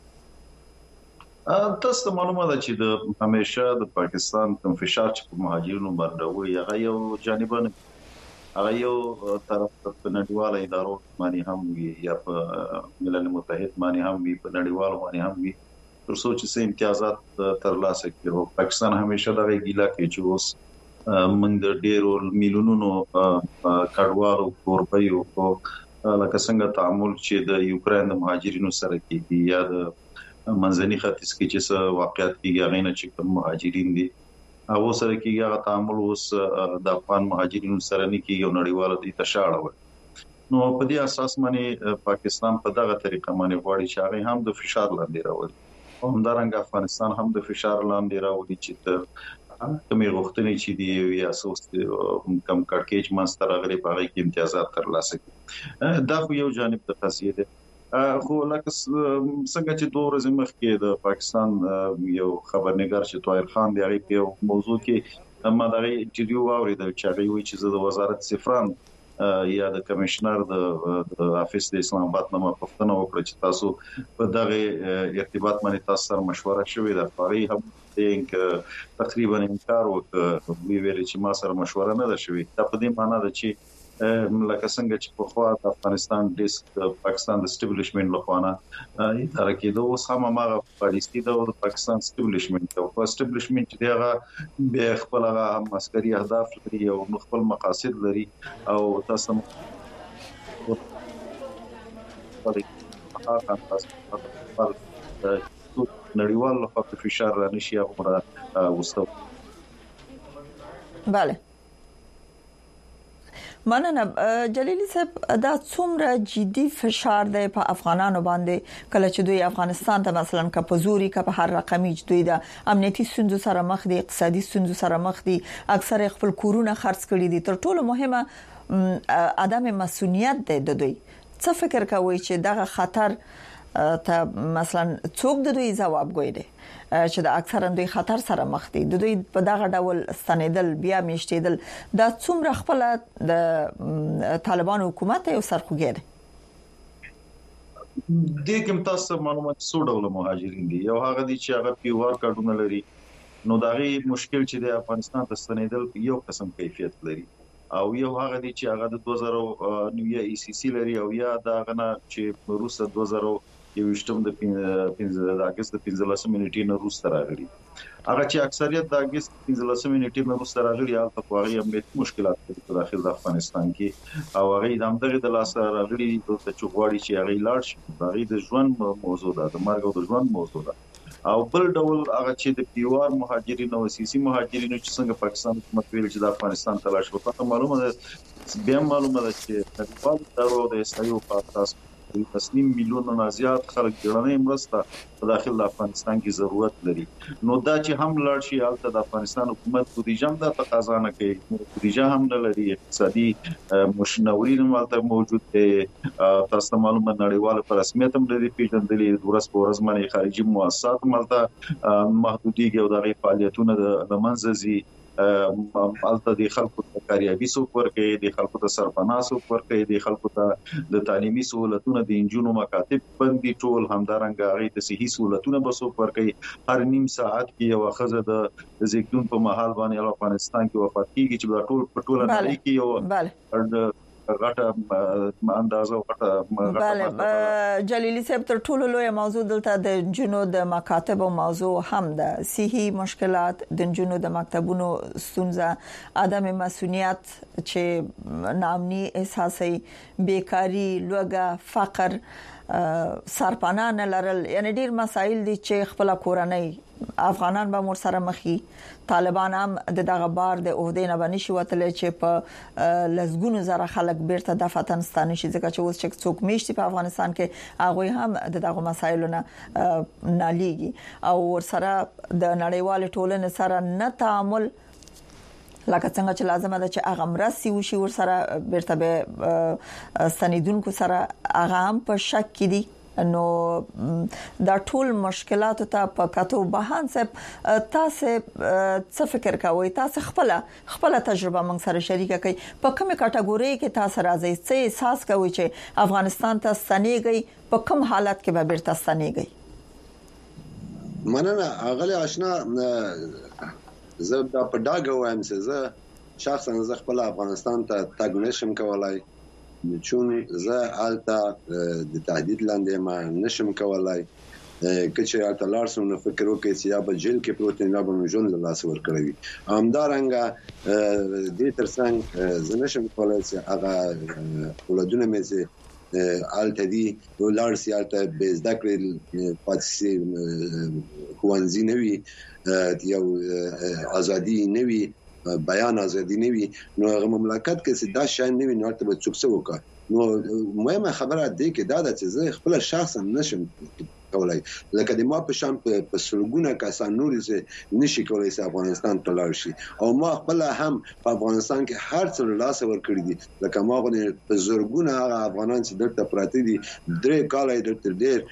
D: تاسو معلومه ده چې د همیشه د پاکستان کوم فشار چې په مهاجرینو باندې وي هغه یو جانبانه هغه یو طرف په نړیوالو ادارو باندې هم وي یا په ملل متحد باندې هم وي په نړیوالو باندې هم وي تر څو چې سم امتیازات ترلاسه کړي پاکستان همیشه دا ویلا کوي چې اوس موږ د ډیرو میلیونونو کډوالو کوربایو او لکه څنګه تعامل چې د یوکرين د مهاجرینو سره کیږي یا د منځني ختیځ کې چې واقعیت کیږي هغه نه چې کوم مهاجرین دي او سره کېږي هغه تعامل اوس د افغان مهاجرینو سره نه کېږي او نړیوال دي تشاړه وي نو په دې اساس باندې پاکستان په دغه طریقه باندې غواړي چې هغه هم د فشار لاندې راوړي او همدارنګه افغانستان هم د فشار لاندې راوړي چې ته کومې غوښتنې چې دی یا اساس کم کارکېج ماستر غړي په هغه کې امتیازات ترلاسه کړي دا خو یو جانب د قضیه ده خو لکه څنګه چې دوه ورځې مخکې د پاکستان یو خبرنګار چې طاهر خان دی هغه په موضوع کې ما دا انټرویو واوریدل چې هغه وایي چې د وزارت سفران یا د کمشنر د افیس د اسلام آباد نامه پښتنه وکړه چې تاسو په دغه ارتباط باندې تاسو سره مشوره شوې ده فاري هم دغه تقریبا انکار وکړ وی ویل چې ما سره مشوره نه ده شوې دا په دې معنی ده چې لکه څنګه چې په خوا د افغانستان ډیسک پاکستان د اسټابلیشمنت لخوانه اداره کېدو اوس هم هغه پالیسي ده د پاکستان اسټابلیشمنت او اسټابلیشمنت چې هغه به خپل هغه عسکري اهداف لري او خپل مقاصد لري او تاسو نړیوال لخوا په فشار رانشي هغه وستو
P: bale مننه جلیلی صاحب دا څومره جدي فشار دی په افغانانو باندې کله چې دوی افغانستان ته مثلا کپزوري که په هر رقمي دوی د امنیتي ستونزو سره مخ دي اقتصادي ستونزو سره مخ دي اکثر خپل کورونه خرڅ کړي دي تر ټولو مهمه عدم مسؤلیت دی د دوی څه فکر کوي چې دغه خطر ته مثلا څوک د دوی جواب ګوي دي چې د اکثر دوی خطر سره مخ دي د دوی په دغه ډول ستنیدل بیا میشتیدل دا څومره خپل د طالبان حکومت یو سرخوږی دی
D: د کوم تاسو معلومات څو ډول مهاجرین دي یو هغه دي چې هغه پیوار کارډونه لري نو دا غي مشکل چې د افغانستان ته ستنیدل یو قسم کیفیت لري او یو هغه دي چې هغه د دوه زره نو ای سی سی لري او یا دا غنه چې روسه دوه زره یو شتم د پنځه د اگست د پنځلسمې نیټې نه وروسته راغلي هغه چې اکثریت د اگست پنځلسمې نیټې نه وروسته راغلي هغه په هغه امنیت مشکلات په داخل د افغانستان کې او هغه د همدغه د لاس راغلي د چوغواړي چې هغه لاړ شي هغه د ژوند موضوع ده د مرګ او د ژوند موضوع ده او بل ډول هغه چې د پیوار مهاجرین او سیاسي مهاجرین چې څنګه پاکستان حکومت ویل چې د افغانستان تلاش وکړه معلومه ده بیا معلومه ده چې د خپل درو د اسرائیل په اساس تسلیم میلیون نه زیات خلک جوړنې مرسته په داخل د افغانستان کې ضرورت لري نو دا چې هم لړ شي حالت د افغانستان حکومت بودیجه هم د تقاضا نه کوي بودیجه هم نه لري اقتصادي مشنورین مالته موجود دي تاسو معلومه نړیوال پر رسمیت هم لري پیژندلې ورس په ورځ باندې خارجي مؤسسات مالته محدودیږي او د فعالیتونو د منځزي البته د خلکو د کاریابي سوق ورکړي د خلکو د سرپناه سوق ورکړي د خلکو ته د تعلیمي سہولتونو د انجونو مکاتب بندي ټول همدارنګ غي د صحي سہولتونو به سوق ورکړي هر نیم ساعت کې یو خزه د زیګدون په محل باندې افغانستان کې وفات کیږي چې ټول په ټوله نړۍ کې یو غټه اندازه غټه
P: بله جلیلی صاحب تر ټولو لوی موضوع دلته د جنو د مکاتب او موضوع هم د صحي مشکلات د جنو د مکتبونو ستونزه عدم مسؤلیت چې نامني احساسي بیکاری لوګه فقر سرپناه نه لرل، یعنی ډیر مسایل دي چې خپل کورنۍ افغانان به مور سره مخي، طالبان هم د دغه بار د عہدې نه باندې شو تل چې په لزګونو زره خلک بیرته د افغانستان شي، ځکه چې اوس چې څوک میشتي په افغانستان کې هغه هم د دغه مسایلو نه ناليږي او سره د نړیوال ټولنې سره نه تعامل لکه څنګه چې لازم ده چې هغه مرسي وشي ور سره بیرته به سندونکو سره هغه هم په شک کې دي. نو دا ټول مشکلات ته په کاتو بهان صاحب تاسو څه فکر کوئ؟ تاسو خپل خپل تجربه موږ سره شریکه کړئ، په کومه کټګوري کې تاسو راځي، څه احساس کوئ چې افغانستان ته ستنېږئ، په کوم حالت کې به بیرته ستنېږئ؟
C: مننه اغلی آشنا، زه دا په ډاګه وایم چې زه شخصا زه خپل افغانستان ته تګ نشم کولای، چون زه آلته د تهدید لاندې ما نشم کولای. کچې آلته لارسم نو فکر وکړي چې یا به جیل کې پروت نه به ژوند له لاس ورکړي. همدارنګه دې ترڅنګ زه نشم کولای چې هغه ولادونه مې چې آلته دي ولارسي آلته به زده کړي پاتسي خوانزي نه وي، یو ازادي نه وي، بیان ازادي نه وي، نو هغه مملکت کې دا شان نه وي، نو ته به څوک څه وکړي. نو مهمه خبره ده کې دا ده چې زه خپل شخصا نشم کولای، لکه د ما په شان په سلګونه کسان نور چې نشي کولای چې افغانستان ته لاړ شي، او ما خپل هم په افغانستان کې هر څه لاس ور کړی دي، لکه ما غوښنه په زورګونه هغه افغانان چې دلته پراته دي درې کال یې دلته ډېر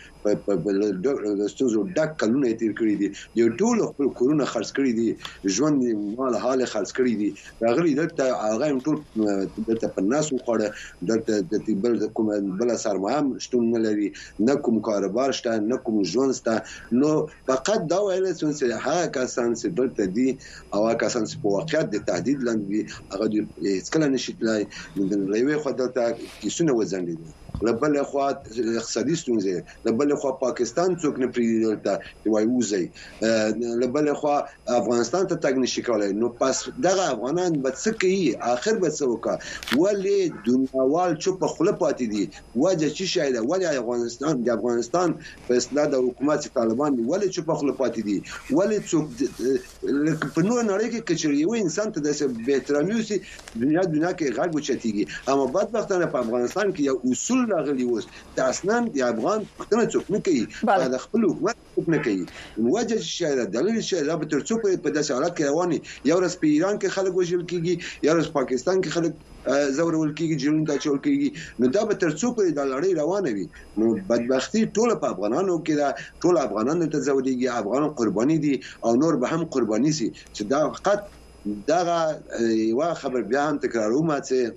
C: په ستونزو ډک کلونه تیر کړی دي، یو ټول خپل کورونه خرڅ کړی دي، ژوند مال حال خرڅ کړی دي، راغلي دلته هغه ټول دلته په ناس وخوړه، دلته د بل کوم بل سرمایه شتون نه لري، نه کوم کاروبار شته، نه کوم ژوند شته. نو فقط دا ویل چې هغه کسان چې دلته دي او هغه کسان چې په واقعیت د تهدید لاندې هغه هیڅ کله نشي تلای، د لوی خو دلته کیسونه وزندي لبل خو اقتصادي ستونزې، لبل خو پاکستان څوک نه پریږدي دلته وای وځي، لبل خو افغانستان ته تګ نشي کولای. نو پس دغه افغانان به څه کوي؟ اخر به څه وکړي؟ ولې دنیاوال چوپ خپل پاتې دي؟ وجه چې شاید ولې افغانستان د افغانستان په اصلاح د حکومت طالبان ولې چوپ خپل پاتې دي؟ ولې څوک په نور نړۍ کې کچري یو انسان ته د بهترامي وسی دنیا دنیا کې غږ وچتيږي، اما بدبختانه په افغانستان کې یو اصول راغلی وس د اسنان د افغان پښتنه څوک نه کوي، د خپل حکومت څوک نه کوي. وجه شاید دلیل شاید به تر څو په داسې حالت کې رواني، یو ورځ په ایران کې خلک وژل کیږي، یو ورځ پاکستان کې خلک زورول کیږي، جنون ته چول کیږي، نو دا به تر څو په د لړۍ روانه وي. نو بدبختی ټول په افغانانو کې دا ټول افغانانو ته زوريږي، افغان قرباني دي او نور به هم قرباني سي، چې دا فقط دغه یو خبر بیا هم تکراروم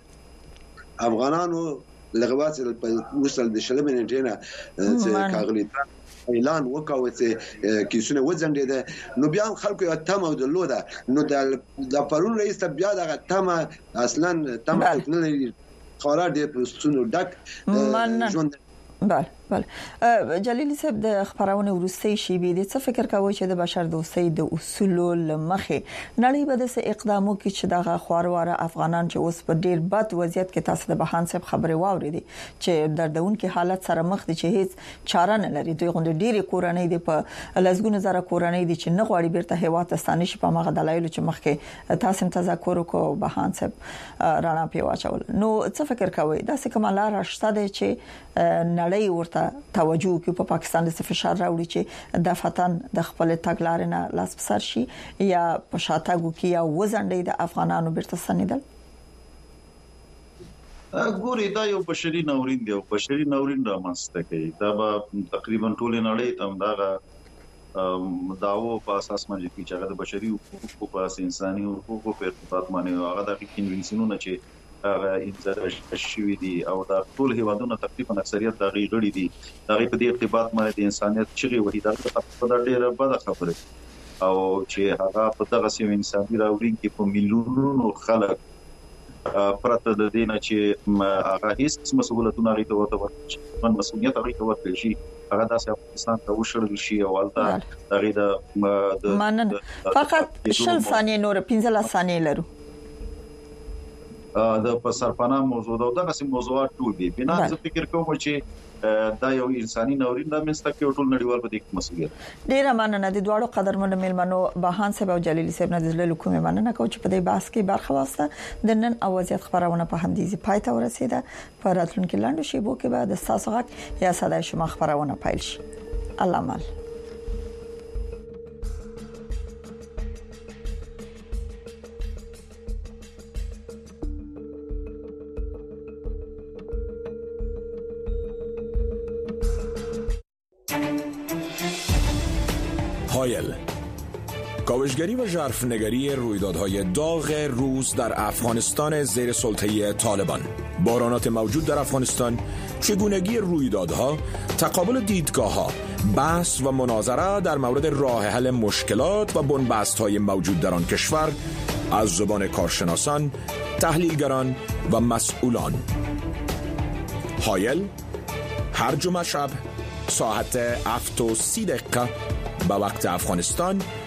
C: چې افغانانو لغوات په وصل د شلمه نیټه چې کاغلی اعلان وکاوه چې کیسونه وځنډیده، نو بیا خلکو یو تم او د لوده، نو د پرون رئیس ته بیا دغه تم اصلا تم نه لري، قرار دی په ستونو ډک ژوند.
P: بله بله جلیلی صاحب، د خبرونه ورستي شي به د څه فکر کوي چې د بشر دوستۍ د اصول لمخه نړۍ به د اقدامو کې چې دغه خورواره افغانان چې اوس په ډیر بد وضعیت کې تاسو د بهان صاحب خبره واوریدي چې دردون کې حالت سره مخ دي چې هیڅ چاره نه لري، دوی غونډه ډیره کورنۍ دي په لزګونو زره کورنۍ دي چې نه غواړي بیرته هیواد ته ستانه شي په مغه دلایل چې مخکې تاسو تذکر وکړو بهان صاحب رانا پیواچول. نو څه فکر کوي دا څه کومه لار شته چې نړۍ ورته توجه کوي په پاکستان د فشار راوړي چې د فتن د خپل تګلارې نه لاس بسر شي یا په شاتګو کې یا وزنډې د افغانانو بیرته سنیدل؟
D: ګوري دا یو بشري ناورین دی او بشري ناورین رامنځته کوي، دا به تقریبا ټول نړۍ ته همدغه داو په اساس باندې چې هغه د بشري حقوقو په اساس انساني حقوقو په ارتباط باندې هغه د کنوینسیونونو چې هغه انځر شوی دي او دا ټول هیوادونو تقریبا اکثریت د غیړي دي، دا په دې ارتباط باندې د انسانيت چغې وهي، دا په ډیره بده خبره او چې هغه په دغه سیمه انساني راوړي کې په میلیونونو خلک پرته د دینه چې هغه هیڅ مسؤلیتونه لري ته ورته من مسؤلیت لري ته ورته شي، هغه د افغانستان ته وشړل شي او البته دغه د
P: مننه. فقط شل ثانیې نور پنځه ثانیې لرو
D: د په سرپناه موضوع دا دغه سم موضوعات ټول دي. بنا څه فکر کوم چې دا یو انساني ناورین رامنځته کوي، ټول نړیوال په دې مسؤلیت.
P: ډیره مننه د دوړو قدرمن میلمنو بهان صاحب او جلیلی صاحب نه د کومه مننه کوم چې په دې بحث کې برخه واخیسته. د نن اوازيات خبرونه په همدې پای ته ورسیده. په راتلونکي لاندو شیبو کې به د تاسو غږ یا صداي شما خبرونه پیل شي. الله مال.
F: هایل، کاوشگری و ژرفنگری رویدادهای داغ روز در افغانستان زیر سلطه طالبان، بحرانات موجود در افغانستان، چگونگی رویدادها، تقابل دیدگاه‌ها، بحث و مناظره در مورد راه حل مشکلات و بنبست‌های موجود در آن کشور از زبان کارشناسان، تحلیلگران و مسئولان. هایل، هر جمعه شب ساعت هفت و سی دقیقه به وقت افغانستان